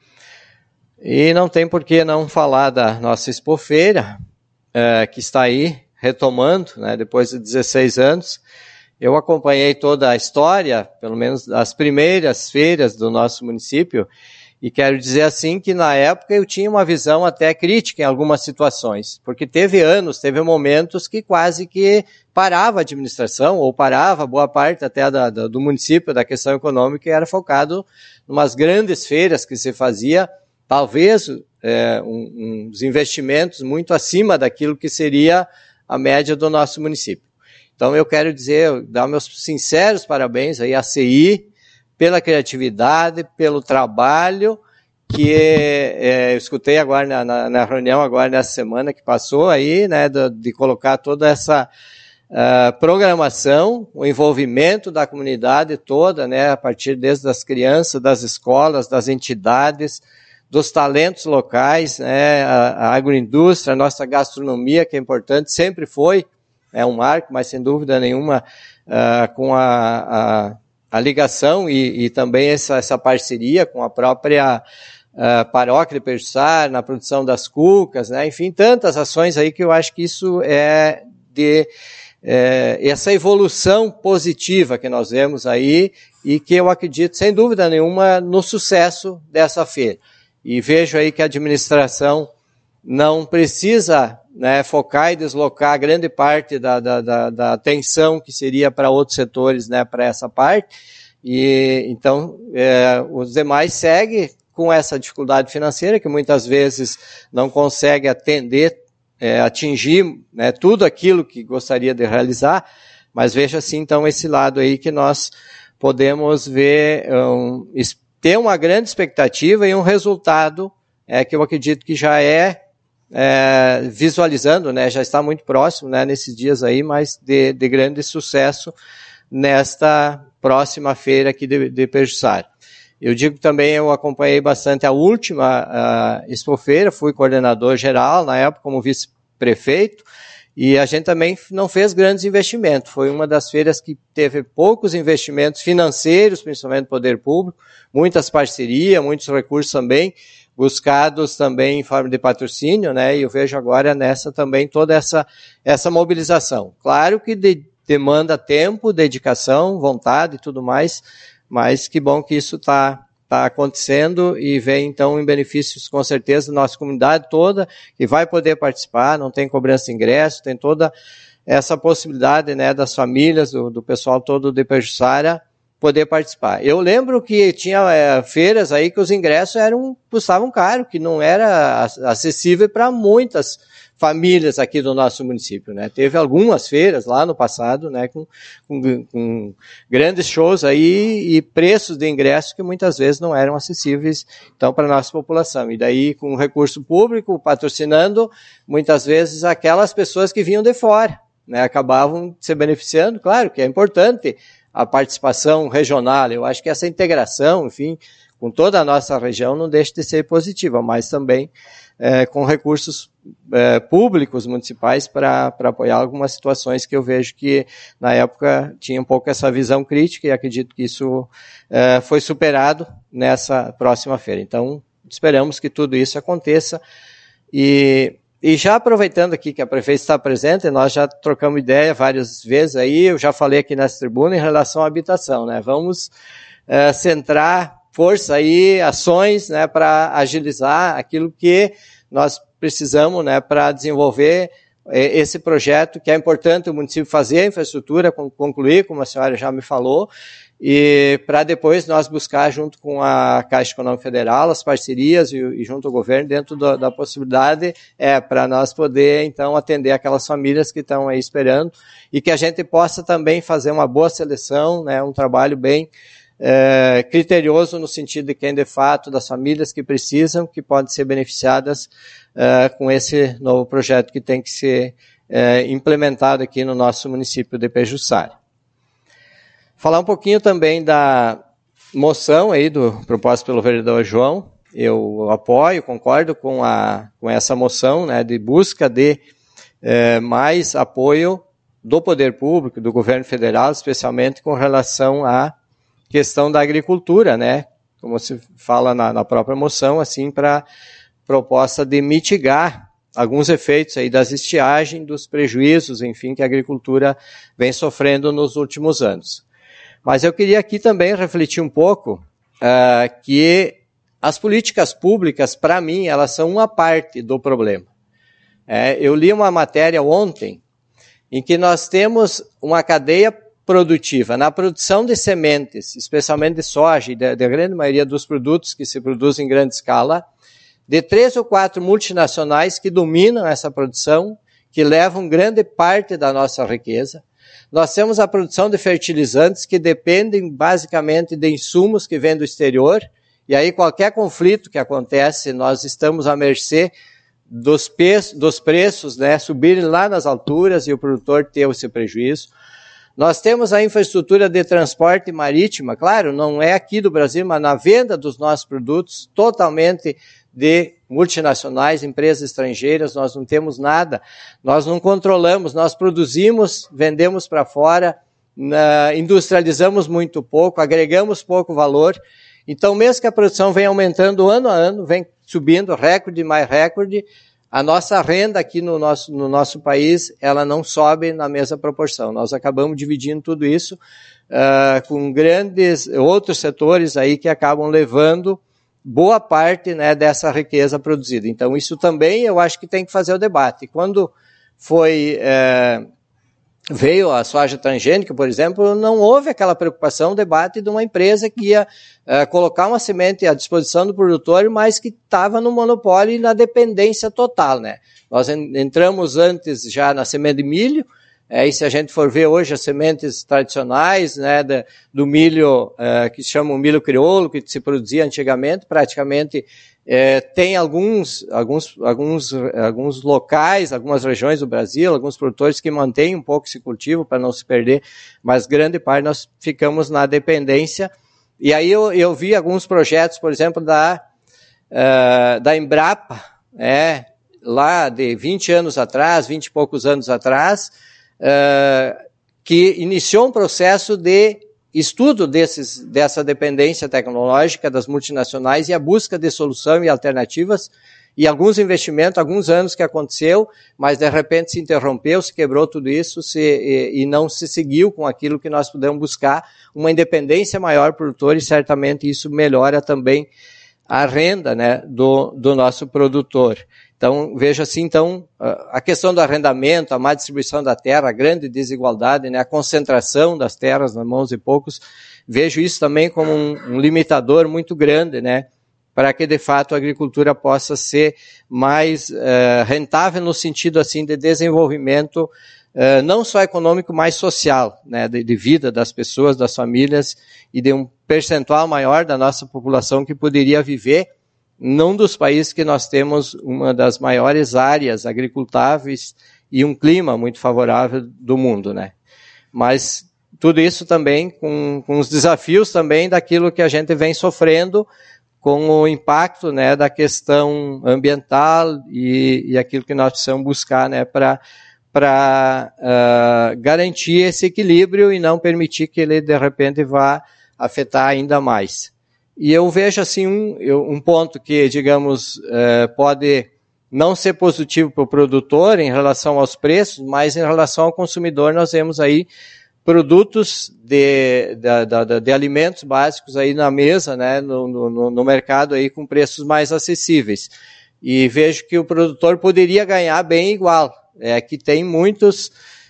E não tem por que não falar da nossa expofeira, é, que está aí retomando, né, depois de dezesseis anos. Eu acompanhei toda a história, pelo menos as primeiras feiras do nosso município, e quero dizer assim que na época eu tinha uma visão até crítica em algumas situações, porque teve anos, teve momentos que quase que parava a administração, ou parava boa parte até da, da, do município da questão econômica, e era focado em umas grandes feiras que se fazia, talvez é, um, uns investimentos muito acima daquilo que seria a média do nosso município. Então eu quero dizer, dar meus sinceros parabéns aí à C I pela criatividade, pelo trabalho que é, eu escutei agora na, na, na reunião agora nessa semana que passou aí, né, de, de colocar toda essa uh, programação, o envolvimento da comunidade toda, né, a partir desde as crianças, das escolas, das entidades, dos talentos locais, né, a, a agroindústria, a nossa gastronomia, que é importante, sempre foi, é um marco, mas sem dúvida nenhuma, uh, com a, a, a ligação e, e também essa, essa parceria com a própria uh, paróquia de Pejuçara, na produção das cucas, né, enfim, tantas ações aí que eu acho que isso é de é, essa evolução positiva que nós vemos aí e que eu acredito, sem dúvida nenhuma, no sucesso dessa feira. E vejo aí que a administração não precisa, né, focar e deslocar grande parte da, da, da, da atenção que seria para outros setores, né, para essa parte. E então é, os demais seguem com essa dificuldade financeira que muitas vezes não consegue atender, é, atingir, né, tudo aquilo que gostaria de realizar. Mas veja assim então esse lado aí que nós podemos ver um, ter uma grande expectativa e um resultado é, que eu acredito que já é, é visualizando, né, já está muito próximo, né, nesses dias aí, mas de, de grande sucesso nesta próxima feira aqui de, de Pejuçara. Eu digo também, eu acompanhei bastante a última a expofeira, fui coordenador geral na época como vice-prefeito, e a gente também não fez grandes investimentos. Foi uma das feiras que teve poucos investimentos financeiros, principalmente do poder público, muitas parcerias, muitos recursos também, buscados também em forma de patrocínio, né? E eu vejo agora nessa também toda essa, essa mobilização. Claro que de, demanda tempo, dedicação, vontade e tudo mais, mas que bom que isso está tá acontecendo e vem então em benefícios com certeza da nossa comunidade toda, que vai poder participar, não tem cobrança de ingresso, tem toda essa possibilidade, né, das famílias, do, do pessoal todo de Pejuçara poder participar. Eu lembro que tinha é, feiras aí que os ingressos eram, custavam caro, que não era acessível para muitas famílias aqui do nosso município, né? Teve algumas feiras lá no passado, né, com, com, com grandes shows aí e preços de ingressos que muitas vezes não eram acessíveis, então, para a nossa população. E daí, com recurso público, patrocinando, muitas vezes aquelas pessoas que vinham de fora, né, acabavam se beneficiando. Claro que é importante a participação regional, eu acho que essa integração, enfim, com toda a nossa região não deixa de ser positiva, mas também é, com recursos é, públicos municipais para apoiar algumas situações que eu vejo que na época tinha um pouco essa visão crítica e acredito que isso é, foi superado nessa próxima feira. Então, esperamos que tudo isso aconteça e E já aproveitando aqui que a prefeita está presente, nós já trocamos ideia várias vezes aí, eu já falei aqui nessa tribuna em relação à habitação, né? Vamos é, centrar força aí, ações, né, para agilizar aquilo que nós precisamos, né, para desenvolver é, esse projeto que é importante o município fazer, a infraestrutura concluir, como a senhora já me falou, e para depois nós buscar, junto com a Caixa Econômica Federal, as parcerias e, e junto ao governo, dentro do, da possibilidade, é, para nós poder, então, atender aquelas famílias que estão aí esperando, e que a gente possa também fazer uma boa seleção, né, um trabalho bem é, criterioso no sentido de quem, de fato, das famílias que precisam, que podem ser beneficiadas é, com esse novo projeto que tem que ser é, implementado aqui no nosso município de Pejuçara. Falar um pouquinho também da moção aí do proposta pelo vereador João. Eu apoio, concordo com, a, com essa moção, né, de busca de eh, mais apoio do poder público, do governo federal, especialmente com relação à questão da agricultura, né, como se fala na, na própria moção, assim, para proposta de mitigar alguns efeitos aí das estiagens, dos prejuízos, enfim, que a agricultura vem sofrendo nos últimos anos. Mas eu queria aqui também refletir um pouco uh, que as políticas públicas, para mim, elas são uma parte do problema. É, eu li uma matéria ontem em que nós temos uma cadeia produtiva na produção de sementes, especialmente de soja e da grande maioria dos produtos que se produzem em grande escala, de três ou quatro multinacionais que dominam essa produção, que levam grande parte da nossa riqueza. Nós temos a produção de fertilizantes que dependem basicamente de insumos que vêm do exterior, e aí qualquer conflito que acontece, nós estamos à mercê dos, pe- dos preços, né, subirem lá nas alturas e o produtor ter esse prejuízo. Nós temos a infraestrutura de transporte marítima, claro, não é aqui do Brasil, mas na venda dos nossos produtos, totalmente de multinacionais, empresas estrangeiras, nós não temos nada, nós não controlamos, nós produzimos, vendemos para fora, na, industrializamos muito pouco, agregamos pouco valor, então mesmo que a produção venha aumentando ano a ano, vem subindo recorde mais recorde, a nossa renda aqui no nosso, no nosso país, ela não sobe na mesma proporção, nós acabamos dividindo tudo isso uh, com grandes outros setores aí que acabam levando boa parte, né, dessa riqueza produzida. Então, isso também eu acho que tem que fazer o debate. Quando foi, é, veio a soja transgênica, por exemplo, não houve aquela preocupação, debate de uma empresa que ia é, colocar uma semente à disposição do produtor, mas que estava no monopólio e na dependência total, né? Nós entramos antes já na semente de milho. É, e se a gente for ver hoje as sementes tradicionais, né, da, do milho, é, que se chama o milho crioulo, que se produzia antigamente, praticamente é, tem alguns, alguns, alguns, alguns locais, algumas regiões do Brasil, alguns produtores que mantêm um pouco esse cultivo para não se perder, mas grande parte nós ficamos na dependência. E aí eu, eu vi alguns projetos, por exemplo, da, uh, da Embrapa, é, lá de vinte anos atrás, vinte e poucos anos atrás, Uh, que iniciou um processo de estudo desses, dessa dependência tecnológica das multinacionais e a busca de solução e alternativas, e alguns investimentos, alguns anos que aconteceu, mas de repente se interrompeu, se quebrou tudo isso se, e, e não se seguiu com aquilo que nós pudemos buscar, uma independência maior produtor, e certamente isso melhora também a renda, né, do, do nosso produtor. Então, veja assim, então, a questão do arrendamento, a má distribuição da terra, a grande desigualdade, né, a concentração das terras nas mãos de poucos, vejo isso também como um, um limitador muito grande, né, para que, de fato, a agricultura possa ser mais uh, rentável no sentido, assim, de desenvolvimento, uh, não só econômico, mas social, né, de, de vida das pessoas, das famílias, e de um percentual maior da nossa população que poderia viver num dos países que nós temos uma das maiores áreas agricultáveis e um clima muito favorável do mundo, né? Mas tudo isso também com, com os desafios também daquilo que a gente vem sofrendo com o impacto, né, da questão ambiental e, e aquilo que nós precisamos buscar, né, para para uh, garantir esse equilíbrio e não permitir que ele de repente vá afetar ainda mais. E eu vejo assim um, um ponto que, digamos, eh, pode não ser positivo para o produtor em relação aos preços, mas em relação ao consumidor nós vemos aí produtos de, de, de, de alimentos básicos aí na mesa, né, no, no, no mercado aí com preços mais acessíveis. E vejo que o produtor poderia ganhar bem igual. É que tem muitos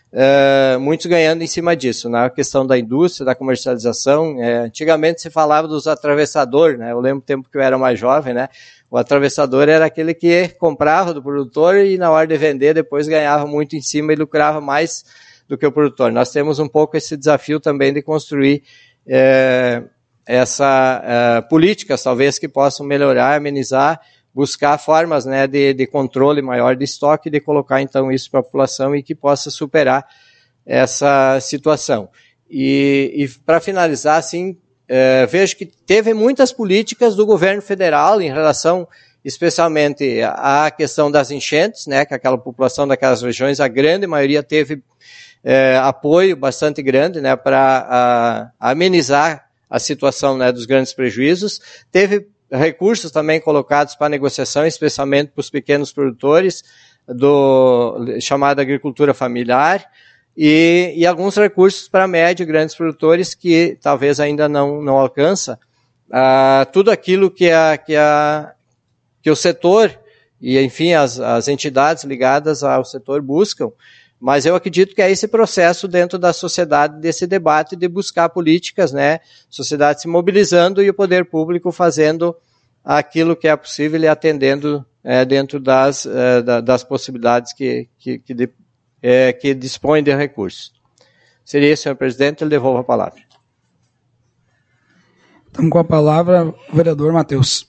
é, muitos ganhando em cima disso, na questão da indústria, da comercialização. É, antigamente se falava dos atravessadores, né? Eu lembro do tempo que eu era mais jovem, né? O atravessador era aquele que comprava do produtor e na hora de vender depois ganhava muito em cima e lucrava mais do que o produtor. Nós temos um pouco esse desafio também de construir é, essa é, políticas talvez que possam melhorar, amenizar, buscar formas, né, de, de controle maior de estoque e de colocar então isso para a população e que possa superar essa situação. E, e para finalizar, assim, é, vejo que teve muitas políticas do governo federal em relação especialmente à questão das enchentes, né, que aquela população daquelas regiões, a grande maioria teve é, apoio bastante grande, né, para amenizar a situação, né, dos grandes prejuízos. Teve recursos também colocados para negociação, especialmente para os pequenos produtores, do chamada agricultura familiar, e, e alguns recursos para médio e grandes produtores que talvez ainda não, não alcança ah, tudo aquilo que, a, que, a, que o setor e, enfim, as, as entidades ligadas ao setor buscam. Mas eu acredito que é esse processo dentro da sociedade, desse debate de buscar políticas, né? Sociedade se mobilizando e o poder público fazendo aquilo que é possível e atendendo é, dentro das, é, das possibilidades que, que, que, de, é, que dispõe de recursos. Seria isso, senhor presidente, eu devolvo a palavra. Estamos com a palavra o vereador Matheus.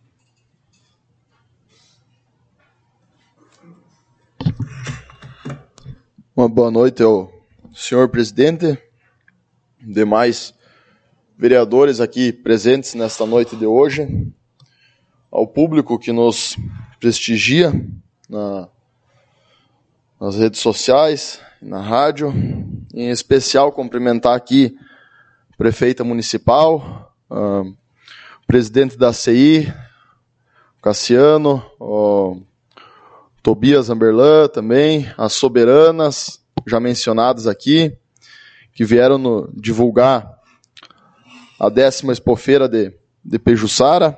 Uma boa noite ao senhor presidente, demais vereadores aqui presentes nesta noite de hoje, ao público que nos prestigia na, nas redes sociais, na rádio, em especial cumprimentar aqui a prefeita municipal, o presidente da C I, Cassiano, o Tobias Amberlan também, as soberanas, já mencionadas aqui, que vieram no, divulgar a décima expofeira de, de Pejuçara,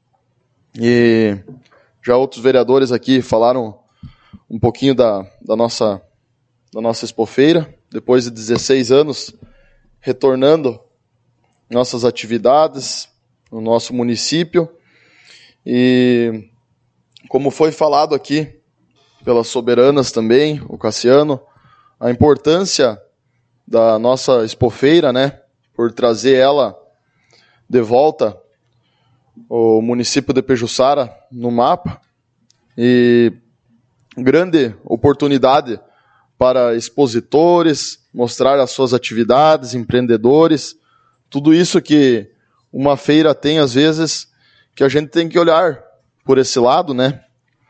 e já outros vereadores aqui falaram um pouquinho da, da, nossa, da nossa expofeira, depois de dezesseis anos, retornando nossas atividades no nosso município, e como foi falado aqui, pelas soberanas também, o Cassiano, a importância da nossa expofeira, né, por trazer ela de volta, o município de Pejuçara, no mapa, e grande oportunidade para expositores, mostrar as suas atividades, empreendedores, tudo isso que uma feira tem, às vezes, que a gente tem que olhar por esse lado, né,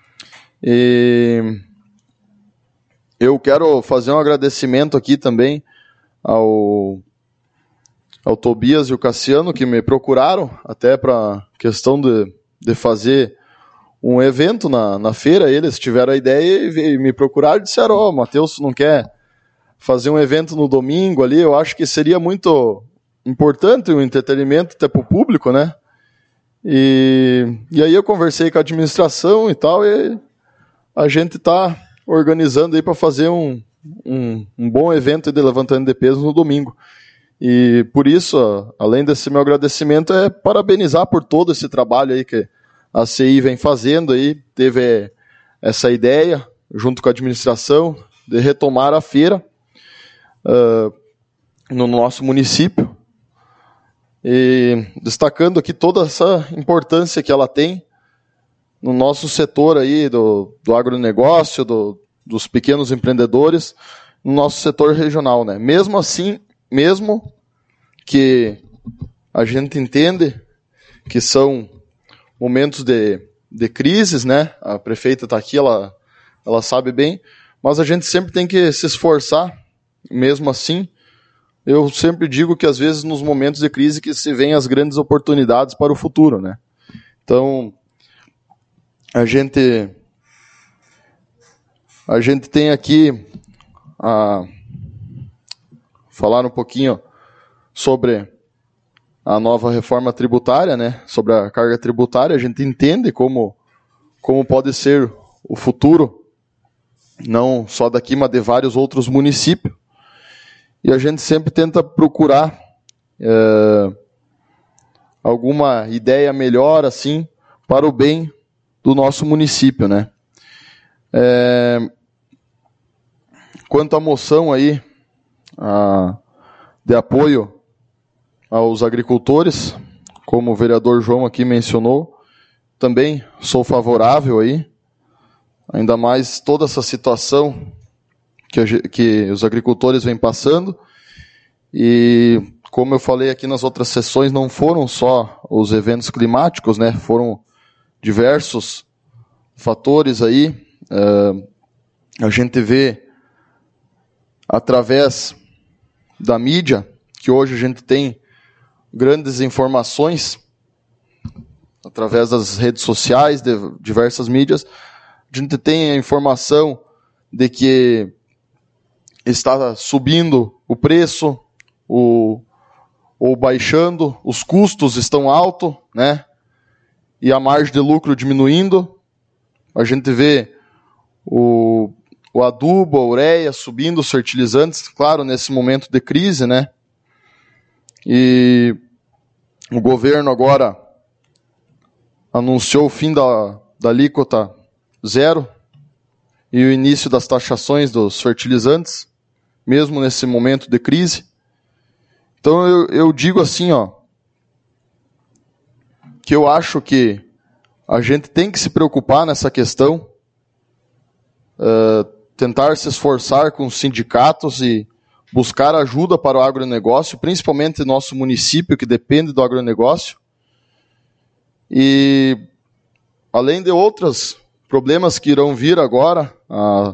e eu quero fazer um agradecimento aqui também ao, ao Tobias e o Cassiano, que me procuraram até para questão de, de fazer um evento na, na feira. Eles tiveram a ideia e, e me procuraram e disseram: ó, oh, Matheus, não quer fazer um evento no domingo ali? Eu acho que seria muito importante o entretenimento até para o público, né? E, e aí eu conversei com a administração e tal, e a gente está organizando aí para fazer um, um, um bom evento de levantamento de peso no domingo. E por isso, além desse meu agradecimento, é parabenizar por todo esse trabalho aí que a C I vem fazendo aí. Teve essa ideia, junto com a administração, de retomar a feira uh, no nosso município. E destacando aqui toda essa importância que ela tem no nosso setor aí do, do agronegócio, do, dos pequenos empreendedores, no nosso setor regional, né? Mesmo assim, mesmo que a gente entende que são momentos de, de crises, né? A prefeita está aqui, ela, ela sabe bem, mas a gente sempre tem que se esforçar, mesmo assim. Eu sempre digo que às vezes nos momentos de crise que se vêem as grandes oportunidades para o futuro, né? Então, a gente, a gente tem aqui a falar um pouquinho sobre a nova reforma tributária, né? Sobre a carga tributária. A gente entende como, como pode ser o futuro não só daqui, mas de vários outros municípios. E a gente sempre tenta procurar é, alguma ideia melhor, assim, para o bem do nosso município, né? É, quanto à moção aí, a, de apoio aos agricultores, como o vereador João aqui mencionou, também sou favorável aí, ainda mais toda essa situação que, a, que os agricultores vêm passando. E como eu falei aqui nas outras sessões, não foram só os eventos climáticos, né? Foram diversos fatores aí. Uh, a gente vê através da mídia, que hoje a gente tem grandes informações, através das redes sociais, de diversas mídias, a gente tem a informação de que está subindo o preço, o, ou baixando, os custos estão altos, né? E a margem de lucro diminuindo. A gente vê o, o adubo, a ureia subindo, os fertilizantes, claro, nesse momento de crise, né? E o governo agora anunciou o fim da, da alíquota zero e o início das taxações dos fertilizantes, mesmo nesse momento de crise. Então eu, eu digo assim, ó, que eu acho que a gente tem que se preocupar nessa questão, uh, tentar se esforçar com os sindicatos e buscar ajuda para o agronegócio, principalmente nosso município que depende do agronegócio. E além de outros problemas que irão vir agora, a,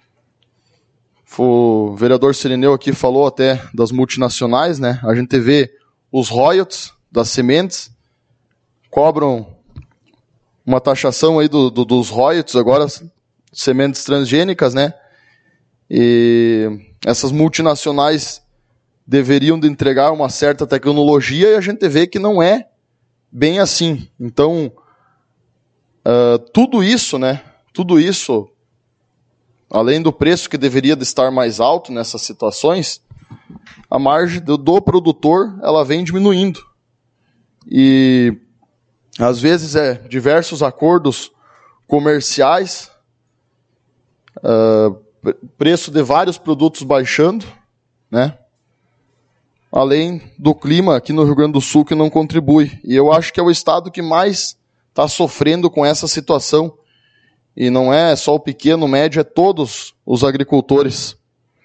o vereador Sirineu aqui falou até das multinacionais, né? A gente vê os royalties das sementes, cobram uma taxação aí do, do, dos royalties agora, sementes transgênicas, né? E essas multinacionais deveriam de entregar uma certa tecnologia e a gente vê que não é bem assim. Então, uh, tudo isso, né? Tudo isso, além do preço que deveria de estar mais alto nessas situações, a margem do, do produtor, ela vem diminuindo. E às vezes é diversos acordos comerciais, uh, preço de vários produtos baixando, né? Além do clima aqui no Rio Grande do Sul que não contribui. E eu acho que é o estado que mais está sofrendo com essa situação. E não é só o pequeno, o médio, é todos os agricultores.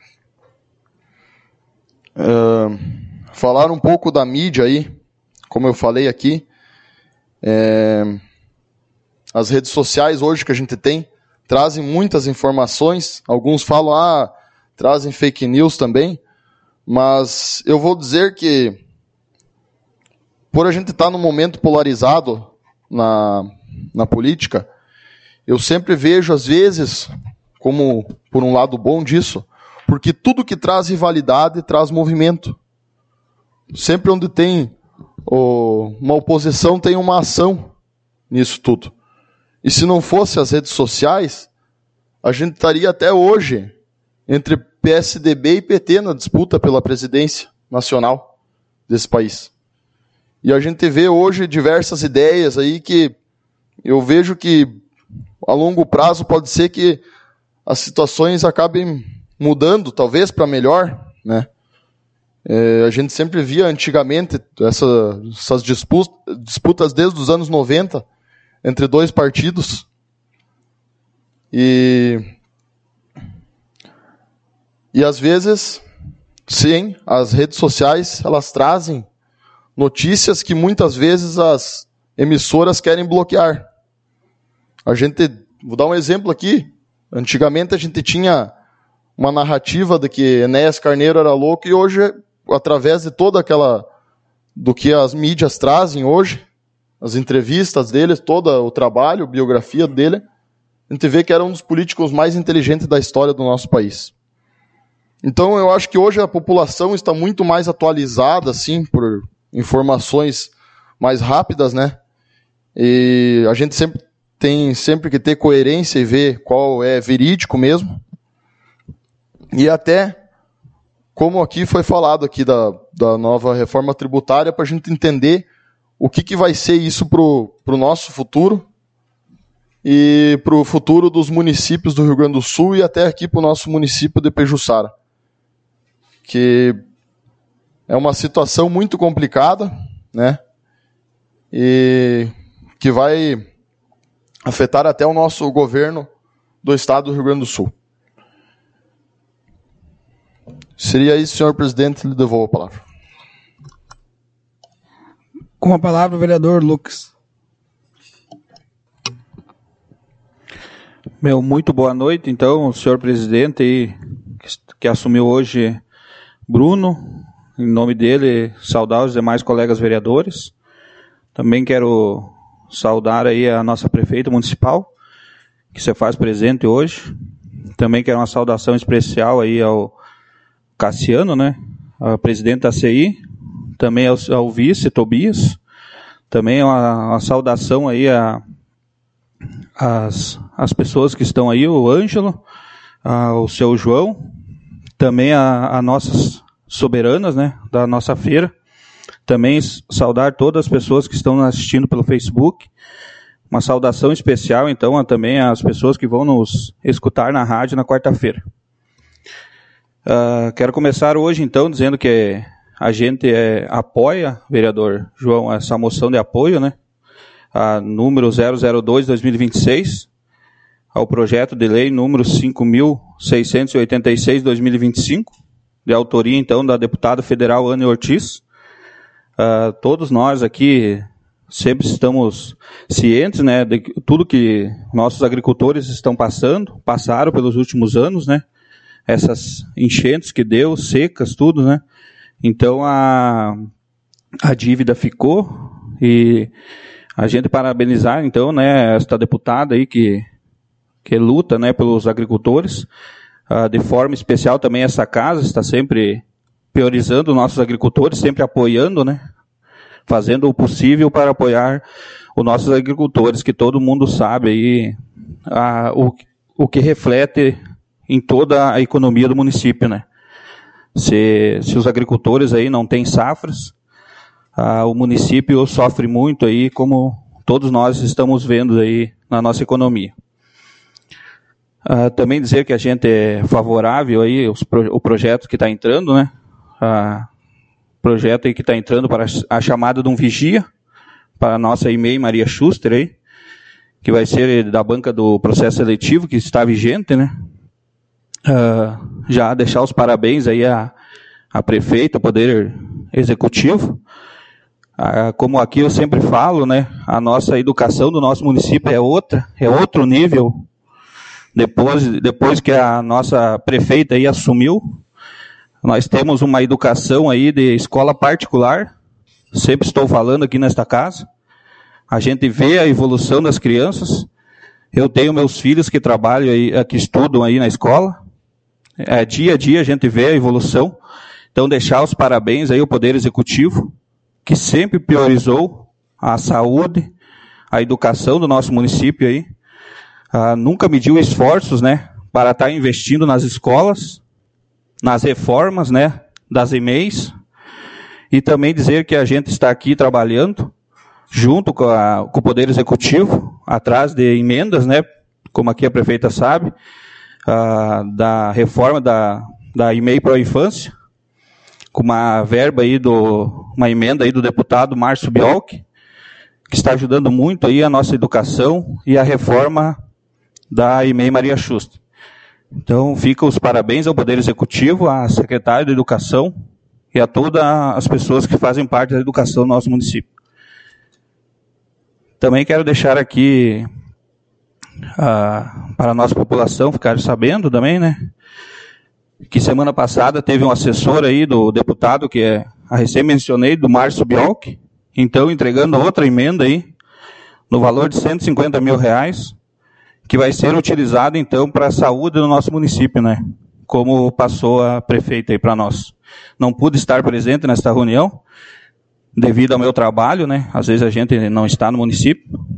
Uh, falar um pouco da mídia aí, como eu falei aqui, é, as redes sociais hoje que a gente tem trazem muitas informações, alguns falam, ah, trazem fake news também, mas eu vou dizer que, por a gente estar num momento polarizado na, na política, eu sempre vejo, às vezes, como por um lado bom disso, porque tudo que traz rivalidade traz movimento. Sempre onde tem oh, uma oposição, tem uma ação nisso tudo. E se não fosse as redes sociais, a gente estaria até hoje entre P S D B e P T na disputa pela presidência nacional desse país. E a gente vê hoje diversas ideias aí que eu vejo que a longo prazo pode ser que as situações acabem mudando, talvez para melhor, né? É, a gente sempre via antigamente essa, essas disputas, disputas desde os anos noventa entre dois partidos. E, e às vezes, sim, as redes sociais, elas trazem notícias que muitas vezes as emissoras querem bloquear. A gente, vou dar um exemplo aqui, antigamente a gente tinha uma narrativa de que Enéas Carneiro era louco e hoje, através de toda aquela, do que as mídias trazem hoje, as entrevistas dele, todo o trabalho, a biografia dele, a gente vê que era um dos políticos mais inteligentes da história do nosso país. Então eu acho que hoje a população está muito mais atualizada, assim, por informações mais rápidas, né? E a gente sempre tem sempre que ter coerência e ver qual é verídico mesmo. E até, como aqui foi falado aqui da, da nova reforma tributária, para a gente entender o que, que vai ser isso para o nosso futuro e para o futuro dos municípios do Rio Grande do Sul e até aqui para o nosso município de Pejuçara. Que é uma situação muito complicada, né? E que vai afetar até o nosso governo do estado do Rio Grande do Sul. Seria isso, senhor presidente, lhe devolvo a palavra. Com a palavra, o vereador Lucas. Meu, muito boa noite, então, senhor presidente, aí, que assumiu hoje Bruno, em nome dele, saudar os demais colegas vereadores. Também quero saudar aí a nossa prefeita municipal, que se faz presente hoje. Também quero uma saudação especial aí ao Cassiano, né, a presidente da C I, também ao, ao vice, Tobias, também uma, uma saudação aí a, as, as pessoas que estão aí, o Ângelo, a, o seu João, também a, a nossas soberanas, né, da nossa feira, também saudar todas as pessoas que estão nos assistindo pelo Facebook, uma saudação especial, então, a, também às pessoas que vão nos escutar na rádio na quarta-feira. Uh, quero começar hoje, então, dizendo que a gente é, apoia, vereador João, essa moção de apoio, né, a número zero zero dois barra dois mil e vinte e seis, ao projeto de lei número cinco mil seiscentos e oitenta e seis barra dois mil e vinte e cinco, de autoria, então, da deputada federal Ana Ortiz. Uh, todos nós aqui sempre estamos cientes, né, de tudo que nossos agricultores estão passando, passaram pelos últimos anos, né, essas enchentes que deu, secas, tudo, né? Então a, a dívida ficou e a gente parabenizar, então, né, esta deputada aí que, que luta, né, pelos agricultores, uh, de forma especial também essa casa está sempre priorizando nossos agricultores, sempre apoiando, né, fazendo o possível para apoiar os nossos agricultores, que todo mundo sabe aí uh, o, o que reflete em toda a economia do município, né? Se, se os agricultores aí não têm safras, ah, o município sofre muito aí, como todos nós estamos vendo aí na nossa economia. Ah, também dizer que a gente é favorável aí os, o projeto que está entrando, né? Ah, projeto aí que está entrando para a chamada de um vigia para a nossa E M E I Maria Schuster aí, que vai ser da banca do processo seletivo que está vigente, né? Uh, já deixar os parabéns aí à, à prefeita, ao Poder Executivo. Uh, como aqui eu sempre falo, né, a nossa educação do nosso município é outra, é outro nível. Depois, depois que a nossa prefeita aí assumiu, nós temos uma educação aí de escola particular, sempre estou falando aqui nesta casa. A gente vê a evolução das crianças. Eu tenho meus filhos que trabalham aí, que estudam aí na escola. É, dia a dia a gente vê a evolução. Então, deixar os parabéns aí ao Poder Executivo, que sempre priorizou a saúde, a educação do nosso município aí. Ah, nunca mediu esforços, né, para estar investindo nas escolas, nas reformas, né, das E M E Is. E também dizer que a gente está aqui trabalhando junto com, a, com o Poder Executivo, atrás de emendas, né, como aqui a prefeita sabe, Uh, da reforma da, da E M E I para a infância, com uma verba aí, do, uma emenda aí do deputado Márcio Biolk, que está ajudando muito aí a nossa educação e a reforma da E M E I Maria Schuster. Então, fica os parabéns ao Poder Executivo, à secretária de Educação e a todas as pessoas que fazem parte da educação do nosso município. Também quero deixar aqui Uh, para a nossa população ficar sabendo também, né, que semana passada teve um assessor aí do deputado, que é a recém mencionei, do Márcio Biolk, então entregando outra emenda aí, no valor de cento e cinquenta mil reais, que vai ser utilizado então para a saúde do nosso município, né, como passou a prefeita aí para nós. Não pude estar presente nesta reunião, devido ao meu trabalho, né, às vezes a gente não está no município,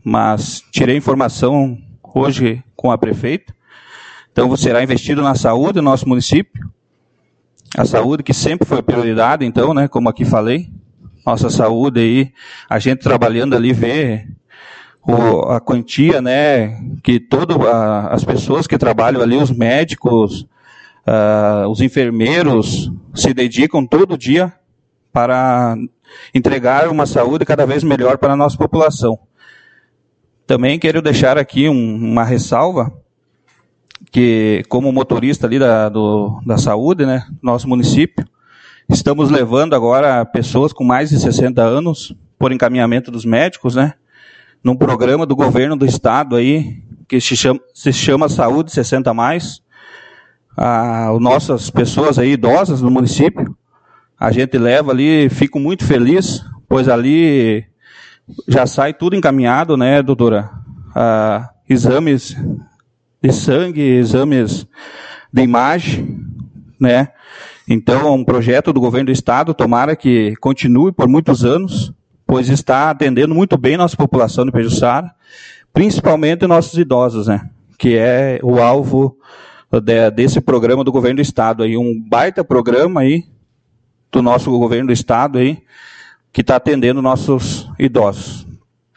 mas tirei informação hoje com a prefeita. Então, será investido na saúde do nosso município. A saúde que sempre foi prioridade, então, né, como aqui falei. Nossa saúde aí, a gente trabalhando ali vê o, a quantia, né, que todas as pessoas que trabalham ali, os médicos, uh, os enfermeiros, se dedicam todo dia para entregar uma saúde cada vez melhor para a nossa população. Também quero deixar aqui um, uma ressalva, que como motorista ali da, do, da saúde, né, nosso município, estamos levando agora pessoas com mais de sessenta anos, por encaminhamento dos médicos, né, num programa do governo do estado aí, que se chama, se chama Saúde sessenta mais. As nossas pessoas aí idosas no município, a gente leva ali, fico muito feliz, pois ali já sai tudo encaminhado, né, doutora? Ah, exames de sangue, exames de imagem, né? Então, é um projeto do governo do estado, tomara que continue por muitos anos, pois está atendendo muito bem nossa população de Pejuçara, principalmente nossos idosos, né? Que é o alvo de, desse programa do governo do estado aí, um baita programa aí do nosso governo do estado aí, que está atendendo nossos idosos.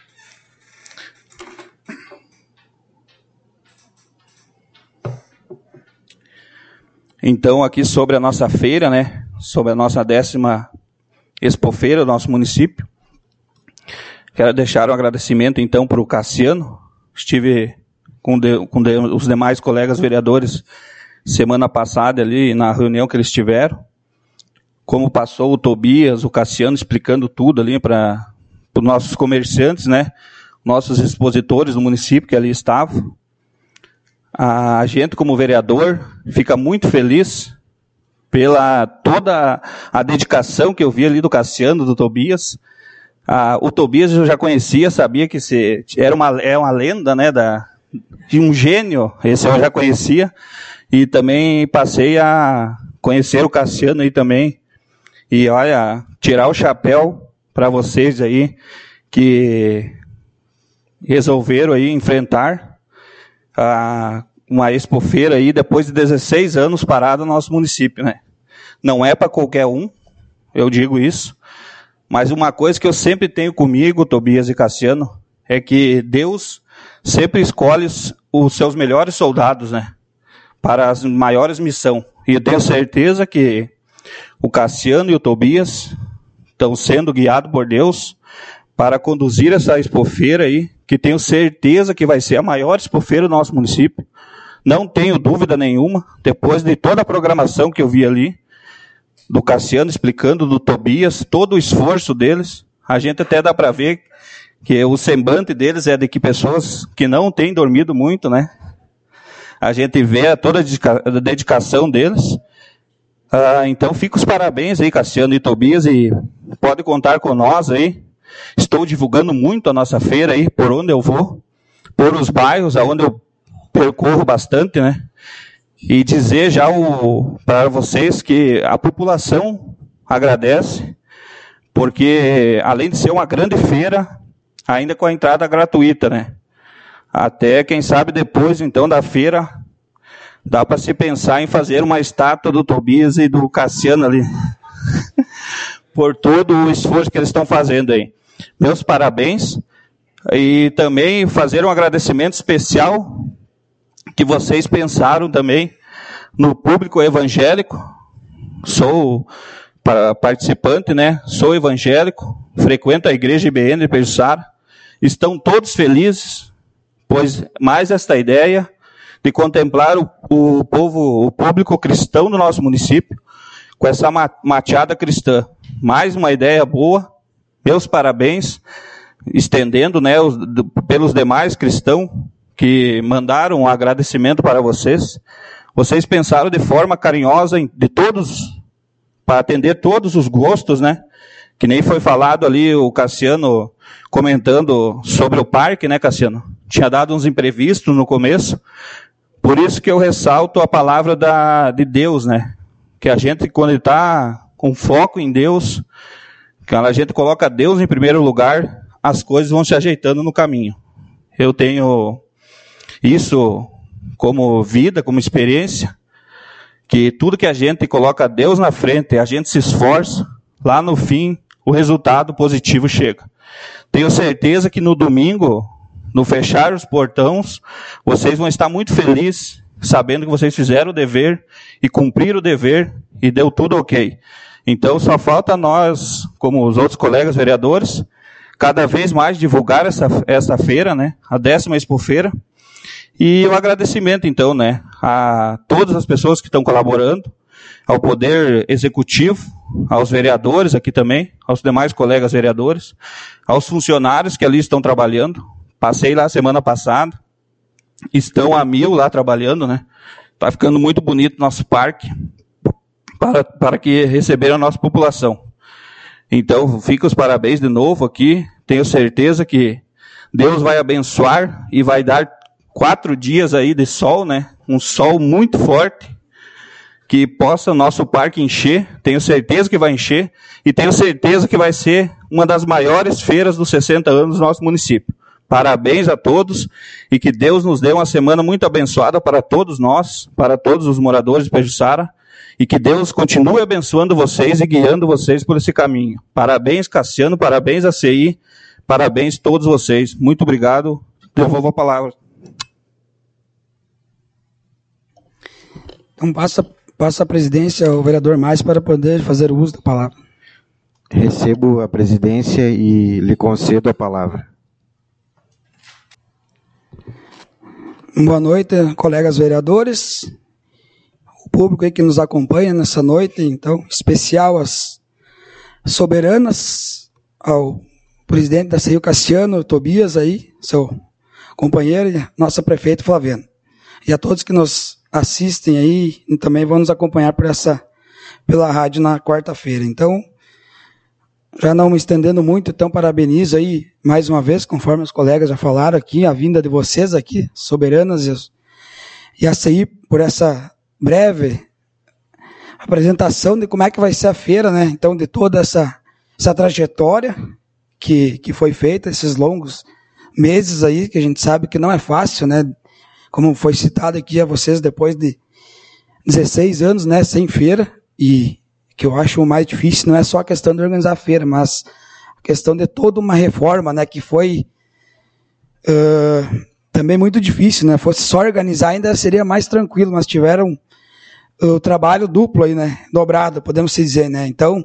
Então, aqui sobre a nossa feira, né, sobre a nossa décima expofeira do nosso município, quero deixar um agradecimento, então, para o Cassiano. Estive com, de, com de, os demais colegas vereadores semana passada ali, na reunião que eles tiveram. Como passou o Tobias, o Cassiano, explicando tudo ali para os nossos comerciantes, né, nossos expositores do município que ali estavam. A gente, como vereador, fica muito feliz pela toda a dedicação que eu vi ali do Cassiano, do Tobias. Ah, o Tobias eu já conhecia, sabia que se, era uma, é uma lenda, né, da, de um gênio, esse eu já conhecia, e também passei a conhecer o Cassiano aí também. E olha, tirar o chapéu para vocês aí que resolveram aí enfrentar a, uma expofeira aí depois de dezesseis anos parada no nosso município, né? Não é para qualquer um, eu digo isso, mas uma coisa que eu sempre tenho comigo, Tobias e Cassiano, é que Deus sempre escolhe os seus melhores soldados, né? Para as maiores missões. E eu tenho certeza que o Cassiano e o Tobias estão sendo guiados por Deus para conduzir essa expofeira aí, que tenho certeza que vai ser a maior expofeira do nosso município. Não tenho dúvida nenhuma, depois de toda a programação que eu vi ali, do Cassiano explicando, do Tobias, todo o esforço deles, a gente até dá para ver que o semblante deles é de que pessoas que não têm dormido muito, né? A gente vê toda a dedicação deles. Ah, então, fica os parabéns aí, Cassiano e Tobias, e pode contar com nós aí. Estou divulgando muito a nossa feira aí, por onde eu vou, por os bairros, aonde eu percorro bastante, né? E dizer já para vocês que a população agradece, porque além de ser uma grande feira, ainda com a entrada gratuita, né? Até, quem sabe, depois, então, da feira, dá para se pensar em fazer uma estátua do Tobias e do Cassiano ali, por todo o esforço que eles estão fazendo aí. Meus parabéns, e também fazer um agradecimento especial que vocês pensaram também no público evangélico. Sou participante, né? Sou evangélico, frequento a igreja I B N de Pejuçara. Estão todos felizes, pois mais esta ideia de contemplar o, o povo, o público cristão do nosso município, com essa mateada cristã. Mais uma ideia boa. Meus parabéns, estendendo, né, os, do, pelos demais cristãos que mandaram um agradecimento para vocês. Vocês pensaram de forma carinhosa em, de todos, para atender todos os gostos, né? Que nem foi falado ali, o Cassiano comentando sobre o parque, né, Cassiano? Tinha dado uns imprevistos no começo. Por isso que eu ressalto a palavra da, de Deus, né? Que a gente, quando está com foco em Deus, quando a gente coloca Deus em primeiro lugar, as coisas vão se ajeitando no caminho. Eu tenho isso como vida, como experiência, que tudo que a gente coloca Deus na frente, a gente se esforça, lá no fim, o resultado positivo chega. Tenho certeza que no domingo, no fechar os portões, vocês vão estar muito felizes, sabendo que vocês fizeram o dever e cumpriram o dever e deu tudo ok. Então só falta nós, como os outros colegas vereadores, cada vez mais divulgar essa, essa feira, né, a décima Expofeira. E o agradecimento, então, né, a todas as pessoas que estão colaborando, ao Poder Executivo, aos vereadores aqui também, aos demais colegas vereadores, aos funcionários que ali estão trabalhando. Passei lá semana passada, estão a mil lá trabalhando, né? Está ficando muito bonito nosso parque, para, para que receber a nossa população. Então, fica os parabéns de novo aqui. Tenho certeza que Deus vai abençoar e vai dar quatro dias aí de sol, né? Um sol muito forte, que possa o nosso parque encher. Tenho certeza que vai encher e tenho certeza que vai ser uma das maiores feiras dos sessenta anos do nosso município. Parabéns a todos e que Deus nos dê uma semana muito abençoada para todos nós, para todos os moradores de Pejuçara, e que Deus continue abençoando vocês e guiando vocês por esse caminho. Parabéns, Cassiano, parabéns a C I, parabéns a todos vocês. Muito obrigado. Devolvo a palavra. Então passa, passa a presidência ao vereador Mais para poder fazer o uso da palavra. Recebo a presidência e lhe concedo a palavra. Boa noite, colegas vereadores, o público aí que nos acompanha nessa noite, então, especial às soberanas, ao presidente da C I U, Cassiano, Tobias aí, seu companheiro, e nossa prefeita Flaviana. E a todos que nos assistem aí e também vão nos acompanhar por essa, pela rádio na quarta-feira. Então, já não me estendendo muito, então parabenizo aí, mais uma vez, conforme os colegas já falaram aqui, a vinda de vocês aqui, soberanas e, os, e a C I, por essa breve apresentação de como é que vai ser a feira, né? Então, de toda essa, essa trajetória que, que foi feita, esses longos meses aí, que a gente sabe que não é fácil, né? Como foi citado aqui a vocês, depois de dezesseis anos, né, sem feira, e que eu acho o mais difícil não é só a questão de organizar a feira, mas a questão de toda uma reforma, né, que foi uh, também muito difícil, né, fosse só organizar ainda seria mais tranquilo, mas tiveram o uh, trabalho duplo aí, né, dobrado, podemos dizer, né, então,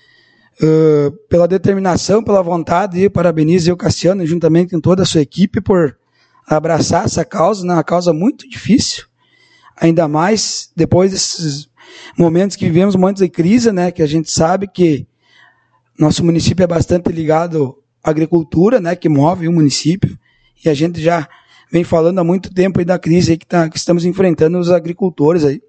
uh, pela determinação, pela vontade, eu parabenizo o Cassiano, juntamente com toda a sua equipe, por abraçar essa causa, né, uma causa muito difícil, ainda mais depois desses momentos que vivemos, momentos de crise, né, que a gente sabe que nosso município é bastante ligado à agricultura, né, que move o município, e a gente já vem falando há muito tempo aí da crise aí que, tá, que estamos enfrentando os agricultores aí,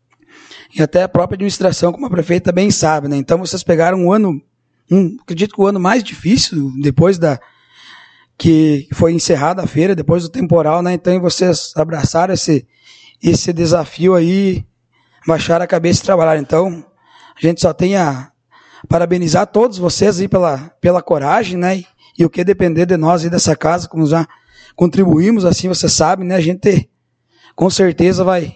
e até a própria administração, como a prefeita bem sabe, né, então vocês pegaram um ano, um, acredito que o ano mais difícil, depois da, que foi encerrada a feira, depois do temporal, né, então vocês abraçaram esse, esse desafio aí, baixar a cabeça e trabalhar. Então, a gente só tem a parabenizar todos vocês aí pela, pela coragem, né? E, e o que depender de nós aí dessa casa, como já contribuímos, assim você sabe, né? A gente com certeza vai,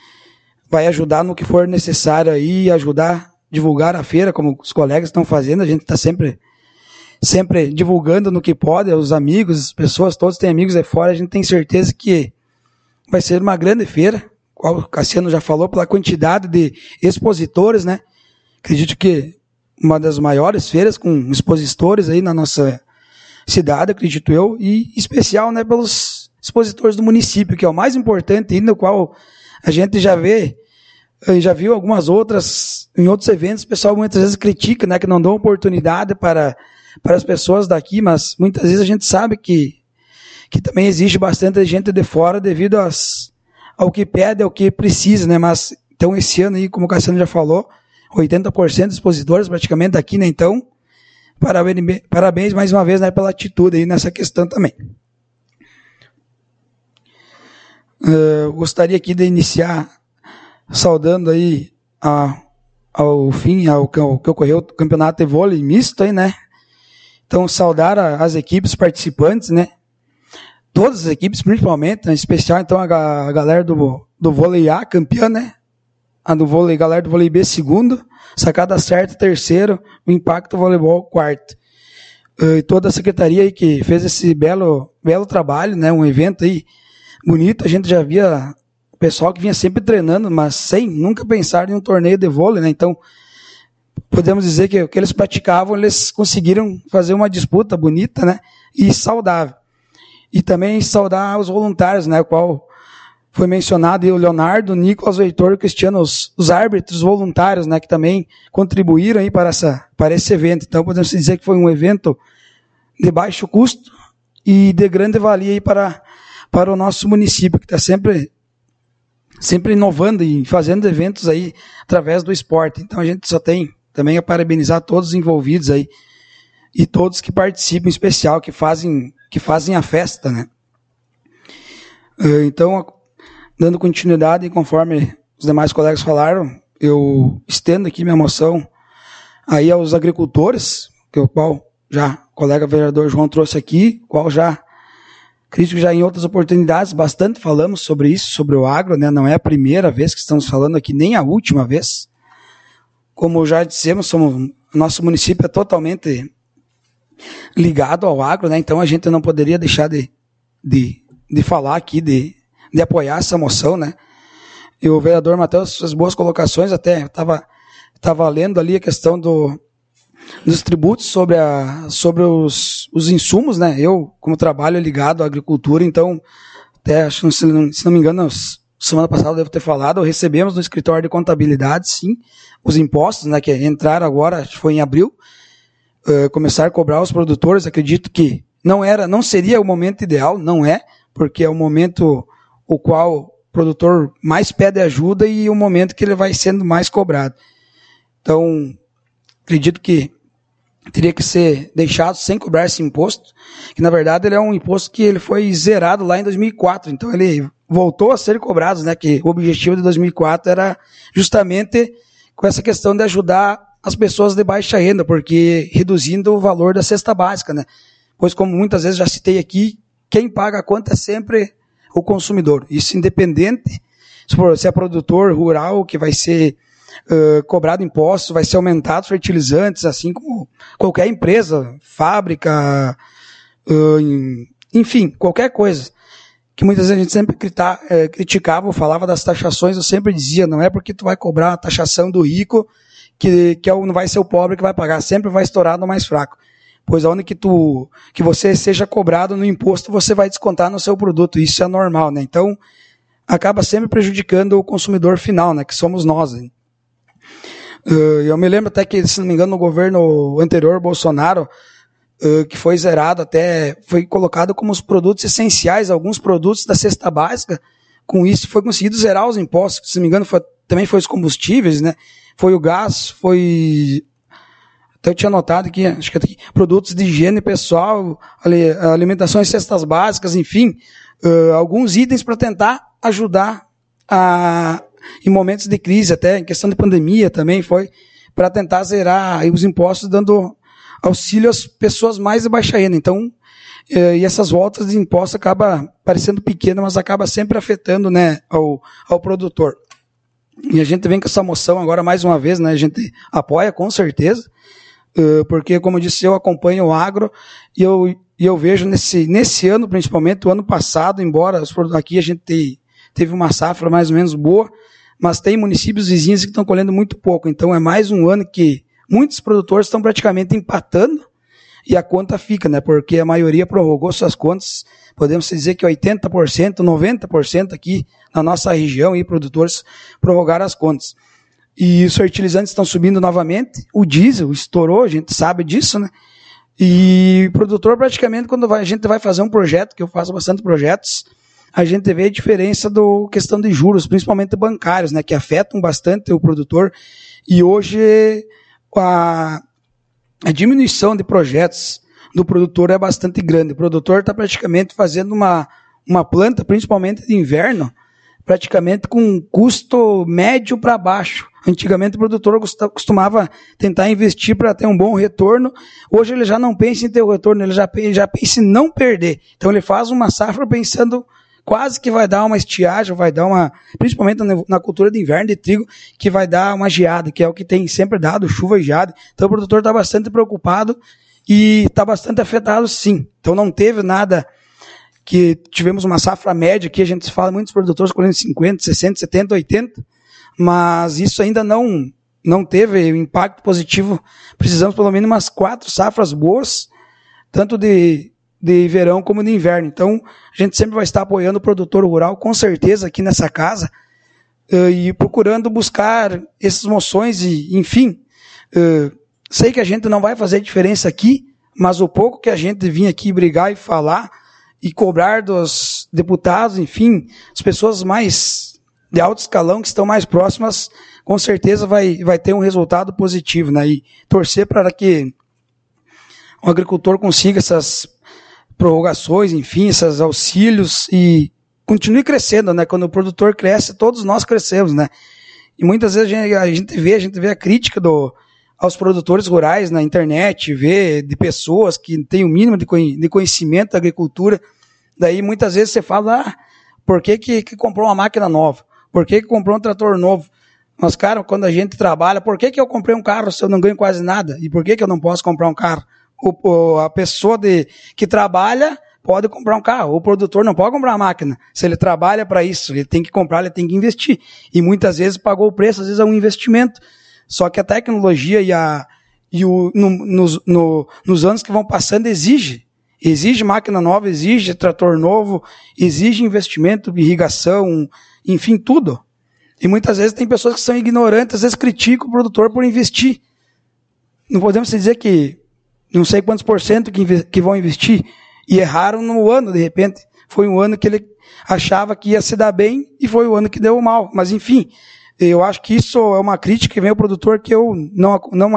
vai ajudar no que for necessário aí, ajudar a divulgar a feira, como os colegas estão fazendo. A gente está sempre, sempre divulgando no que pode, os amigos, as pessoas, todos têm amigos aí fora. A gente tem certeza que vai ser uma grande feira, qual o Cassiano já falou, pela quantidade de expositores, né? Acredito que uma das maiores feiras com expositores aí na nossa cidade, acredito eu, e especial, né, pelos expositores do município, que é o mais importante, e no qual a gente já vê, já viu algumas outras, em outros eventos, o pessoal muitas vezes critica, né, que não dão oportunidade para, para as pessoas daqui, mas muitas vezes a gente sabe que, que também existe bastante gente de fora devido às ao que pede, ao que precisa, né, mas, então, esse ano aí, como o Cassiano já falou, oitenta por cento dos expositores praticamente aqui, né, então, parabéns, parabéns mais uma vez, né, pela atitude aí nessa questão também. Uh, gostaria aqui de iniciar saudando aí a, ao fim, ao, ao que ocorreu o campeonato de vôlei misto aí, né, então, saudar a, as equipes participantes, né, todas as equipes, principalmente, em especial, então, a, a galera do, do vôlei A, campeã, né? A do vôlei, galera do vôlei B, segundo, sacada certa, terceiro, o Impacto Voleibol, quarto. E toda a secretaria aí que fez esse belo, belo trabalho, né? Um evento aí bonito, a gente já via o pessoal que vinha sempre treinando, mas sem nunca pensar em um torneio de vôlei, né? Então, podemos dizer que o que eles praticavam, eles conseguiram fazer uma disputa bonita, né? E saudável. E também saudar os voluntários, né? O qual foi mencionado aí o Leonardo, o Nicolas, o Heitor, o Cristiano, os, os árbitros voluntários, né? Que também contribuíram aí para, essa, para esse evento. Então, podemos dizer que foi um evento de baixo custo e de grande valia aí para, para o nosso município, que está sempre, sempre inovando e fazendo eventos aí através do esporte. Então, a gente só tem também a parabenizar todos os envolvidos aí e todos que participam, em especial, que fazem, que fazem a festa, né? Então, dando continuidade, conforme os demais colegas falaram, eu estendo aqui minha moção aí aos agricultores, que o qual já o colega vereador João trouxe aqui, qual já, acredito que já em outras oportunidades, bastante falamos sobre isso, sobre o agro, né? Não é a primeira vez que estamos falando aqui, nem a última vez. Como já dissemos, somos, nosso município é totalmente ligado ao agro, né? Então a gente não poderia deixar de, de, de falar aqui, de, de apoiar essa moção, né? E o vereador Matheus, suas boas colocações, até estava estava lendo ali a questão do, dos tributos sobre, a, sobre os, os insumos, né? Eu, como trabalho ligado à agricultura, então, até acho que, se não, se não me engano, semana passada eu devo ter falado, recebemos no escritório de contabilidade, sim, os impostos, né, que entraram agora, acho que foi em abril, uh, começar a cobrar os produtores. Acredito que não era, não seria o momento ideal, não é, porque é o momento o qual o produtor mais pede ajuda e o momento que ele vai sendo mais cobrado. Então, acredito que teria que ser deixado sem cobrar esse imposto, que na verdade ele é um imposto que ele foi zerado lá em dois mil e quatro, então ele voltou a ser cobrado, né, que o objetivo de dois mil e quatro era justamente com essa questão de ajudar as pessoas de baixa renda, porque reduzindo o valor da cesta básica, né, pois como muitas vezes já citei aqui, quem paga a conta é sempre o consumidor, isso independente se é produtor rural que vai ser Uh, cobrado impostos, vai ser aumentado fertilizantes, assim como qualquer empresa, fábrica, uh, enfim, qualquer coisa. Que muitas vezes a gente sempre crita, uh, criticava ou falava das taxações, eu sempre dizia, não é porque tu vai cobrar a taxação do rico que, que não vai ser o pobre que vai pagar, sempre vai estourar no mais fraco. Pois aonde que, tu, que você seja cobrado no imposto, você vai descontar no seu produto, isso é normal, né? Então, acaba sempre prejudicando o consumidor final, né? Que somos nós, né? Uh, eu me lembro até que, se não me engano, no governo anterior, Bolsonaro, uh, que foi zerado até, foi colocado como os produtos essenciais, alguns produtos da cesta básica, com isso foi conseguido zerar os impostos, se não me engano, foi, também foi os combustíveis, né? Foi o gás, foi, até eu tinha notado aqui, acho que aqui, produtos de higiene pessoal, alimentação e cestas básicas, enfim, uh, alguns itens para tentar ajudar a em momentos de crise, até em questão de pandemia também foi, para tentar zerar aí os impostos, dando auxílio às pessoas mais de baixa renda. Então, eh, e essas voltas de imposto acabam parecendo pequenas, mas acaba sempre afetando, né, ao, ao produtor. E a gente vem com essa moção agora, mais uma vez, né, a gente apoia com certeza, eh, porque, como eu disse, eu acompanho o agro e eu, e eu vejo nesse, nesse ano, principalmente, o ano passado, embora os produtos aqui a gente te, teve uma safra mais ou menos boa, mas tem municípios vizinhos que estão colhendo muito pouco. Então é mais um ano que muitos produtores estão praticamente empatando e a conta fica, né? Porque a maioria prorrogou suas contas. Podemos dizer que oitenta por cento, noventa por cento aqui na nossa região e produtores prorrogaram as contas. E os fertilizantes estão subindo novamente. O diesel estourou, a gente sabe disso, né? E o produtor praticamente, quando vai, a gente vai fazer um projeto, que eu faço bastante projetos, a gente vê a diferença da questão de juros, principalmente bancários, né, que afetam bastante o produtor, e hoje a, a diminuição de projetos do produtor é bastante grande. O produtor está praticamente fazendo uma, uma planta, principalmente de inverno, praticamente com custo médio para baixo. Antigamente o produtor costumava tentar investir para ter um bom retorno. Hoje ele já não pensa em ter o retorno, ele já, já pensa em não perder. Então ele faz uma safra pensando quase que vai dar uma estiagem, vai dar uma, principalmente na cultura de inverno de trigo, que vai dar uma geada, que é o que tem sempre dado, chuva e geada. Então o produtor está bastante preocupado e está bastante afetado, sim. Então não teve nada, que tivemos uma safra média, que a gente fala, muitos produtores colhendo cinquenta, sessenta, setenta, oitenta, mas isso ainda não, não teve impacto positivo. Precisamos pelo menos umas quatro safras boas, tanto de, de verão como de inverno. Então, a gente sempre vai estar apoiando o produtor rural, com certeza, aqui nessa casa, uh, e procurando buscar essas moções, e, enfim, uh, sei que a gente não vai fazer diferença aqui, mas o pouco que a gente vinha aqui brigar e falar, e cobrar dos deputados, enfim, as pessoas mais de alto escalão, que estão mais próximas, com certeza vai, vai ter um resultado positivo, né? E torcer para que o agricultor consiga essas prorrogações, enfim, esses auxílios, e continue crescendo, né? Quando o produtor cresce, todos nós crescemos, né? E muitas vezes a gente, a gente vê, a gente vê a crítica do, aos produtores rurais na internet, vê de pessoas que têm o mínimo de conhecimento da agricultura. Daí muitas vezes você fala, ah, por que que, que comprou uma máquina nova? Por que que comprou um trator novo? Mas, cara, quando a gente trabalha, por que que eu comprei um carro se eu não ganho quase nada? E por que que eu não posso comprar um carro? O, o, a pessoa de, que trabalha pode comprar um carro. O produtor não pode comprar uma máquina. Se ele trabalha para isso, ele tem que comprar, ele tem que investir. E muitas vezes pagou o preço, às vezes é um investimento. Só que a tecnologia e, a, e o, no, nos, no, nos anos que vão passando exige. Exige máquina nova, exige trator novo, exige investimento, irrigação, enfim, tudo. E muitas vezes tem pessoas que são ignorantes, às vezes criticam o produtor por investir. Não podemos dizer que não sei quantos por cento que, que vão investir, e erraram no ano, de repente. Foi um ano que ele achava que ia se dar bem, e foi o ano que deu mal. Mas, enfim, eu acho que isso é uma crítica que vem ao produtor que eu não, não,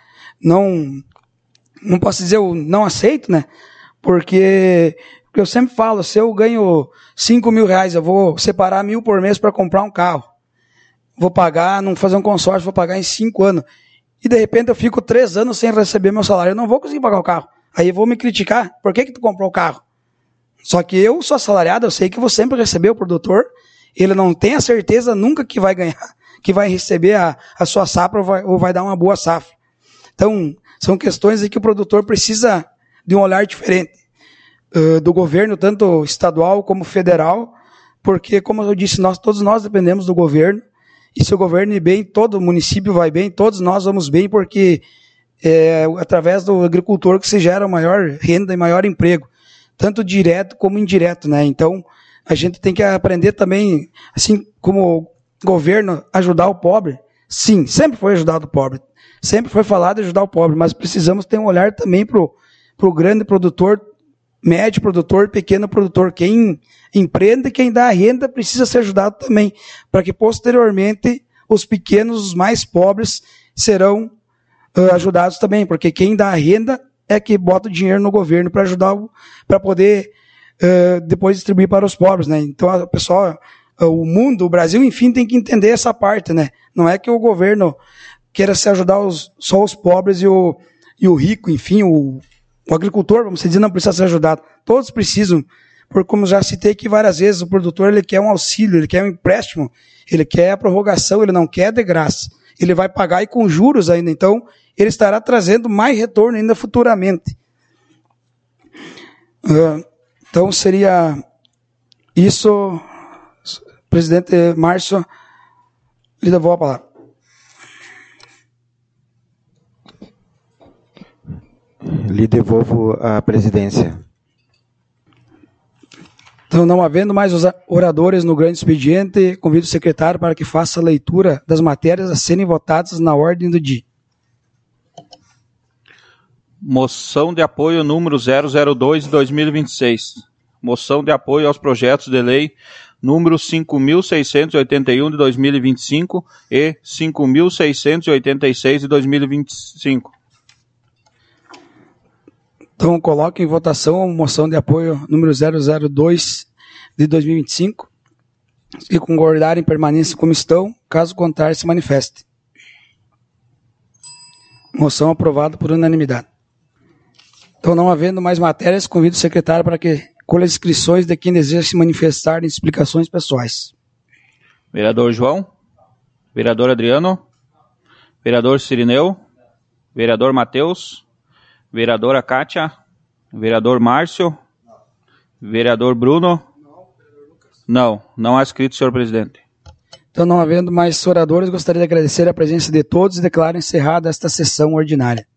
não, não posso dizer, eu não aceito, né? Porque eu sempre falo, se eu ganho cinco mil reais, eu vou separar mil por mês para comprar um carro. Vou pagar, não fazer um consórcio, vou pagar em cinco anos. E de repente eu fico três anos sem receber meu salário, eu não vou conseguir pagar o carro. Aí eu vou me criticar, por que que tu comprou o carro? Só que eu sou assalariado, eu sei que vou sempre receber o produtor, ele não tem a certeza nunca que vai ganhar, que vai receber a, a sua safra ou vai, ou vai dar uma boa safra. Então, são questões em que o produtor precisa de um olhar diferente uh, do governo, tanto estadual como federal, porque, como eu disse, nós, todos nós dependemos do governo, e se o governo ir bem, todo o município vai bem, todos nós vamos bem, porque é através do agricultor que se gera maior renda e maior emprego, tanto direto como indireto, né? Então, a gente tem que aprender também, assim como o governo, ajudar o pobre. Sim, sempre foi ajudado o pobre, sempre foi falado de ajudar o pobre, mas precisamos ter um olhar também para o grande produtor, médio produtor, pequeno produtor. Quem empreende, quem dá a renda, precisa ser ajudado também, para que posteriormente os pequenos, os mais pobres, serão uh, ajudados também, porque quem dá a renda é que bota o dinheiro no governo para ajudar, para poder uh, depois distribuir para os pobres, né? Então, a pessoa, uh, o mundo, o Brasil, enfim, tem que entender essa parte, né? Não é que o governo queira se ajudar os, só os pobres e o, e o rico, enfim, o O agricultor, vamos dizer, não precisa ser ajudado. Todos precisam, porque como já citei aqui várias vezes, o produtor ele quer um auxílio, ele quer um empréstimo, ele quer a prorrogação, ele não quer de graça. Ele vai pagar e com juros ainda, então ele estará trazendo mais retorno ainda futuramente. Então seria isso, presidente Márcio, lhe devolvo a palavra. Lhe devolvo a presidência. Então, não havendo mais os oradores no grande expediente, convido o secretário para que faça a leitura das matérias a serem votadas na ordem do dia. Moção de apoio número zero zero dois de dois mil e vinte e seis. Moção de apoio aos projetos de lei número cinco mil seiscentos e oitenta e um de dois mil e vinte e cinco e cinco mil seiscentos e oitenta e seis de dois mil e vinte e cinco. Então, coloque em votação a moção de apoio número zero zero dois de dois mil e vinte e cinco. Os que concordarem permanecem como estão, caso contrário se manifeste. Moção aprovada por unanimidade. Então, não havendo mais matérias, convido o secretário para que colha as inscrições de quem deseja se manifestar em explicações pessoais. Vereador João, vereador Adriano, vereador Cirineu, vereador Matheus, vereadora Kátia, vereador Márcio, vereador Bruno. Não, não há inscrito, senhor presidente. Então, não havendo mais oradores, gostaria de agradecer a presença de todos e declaro encerrada esta sessão ordinária.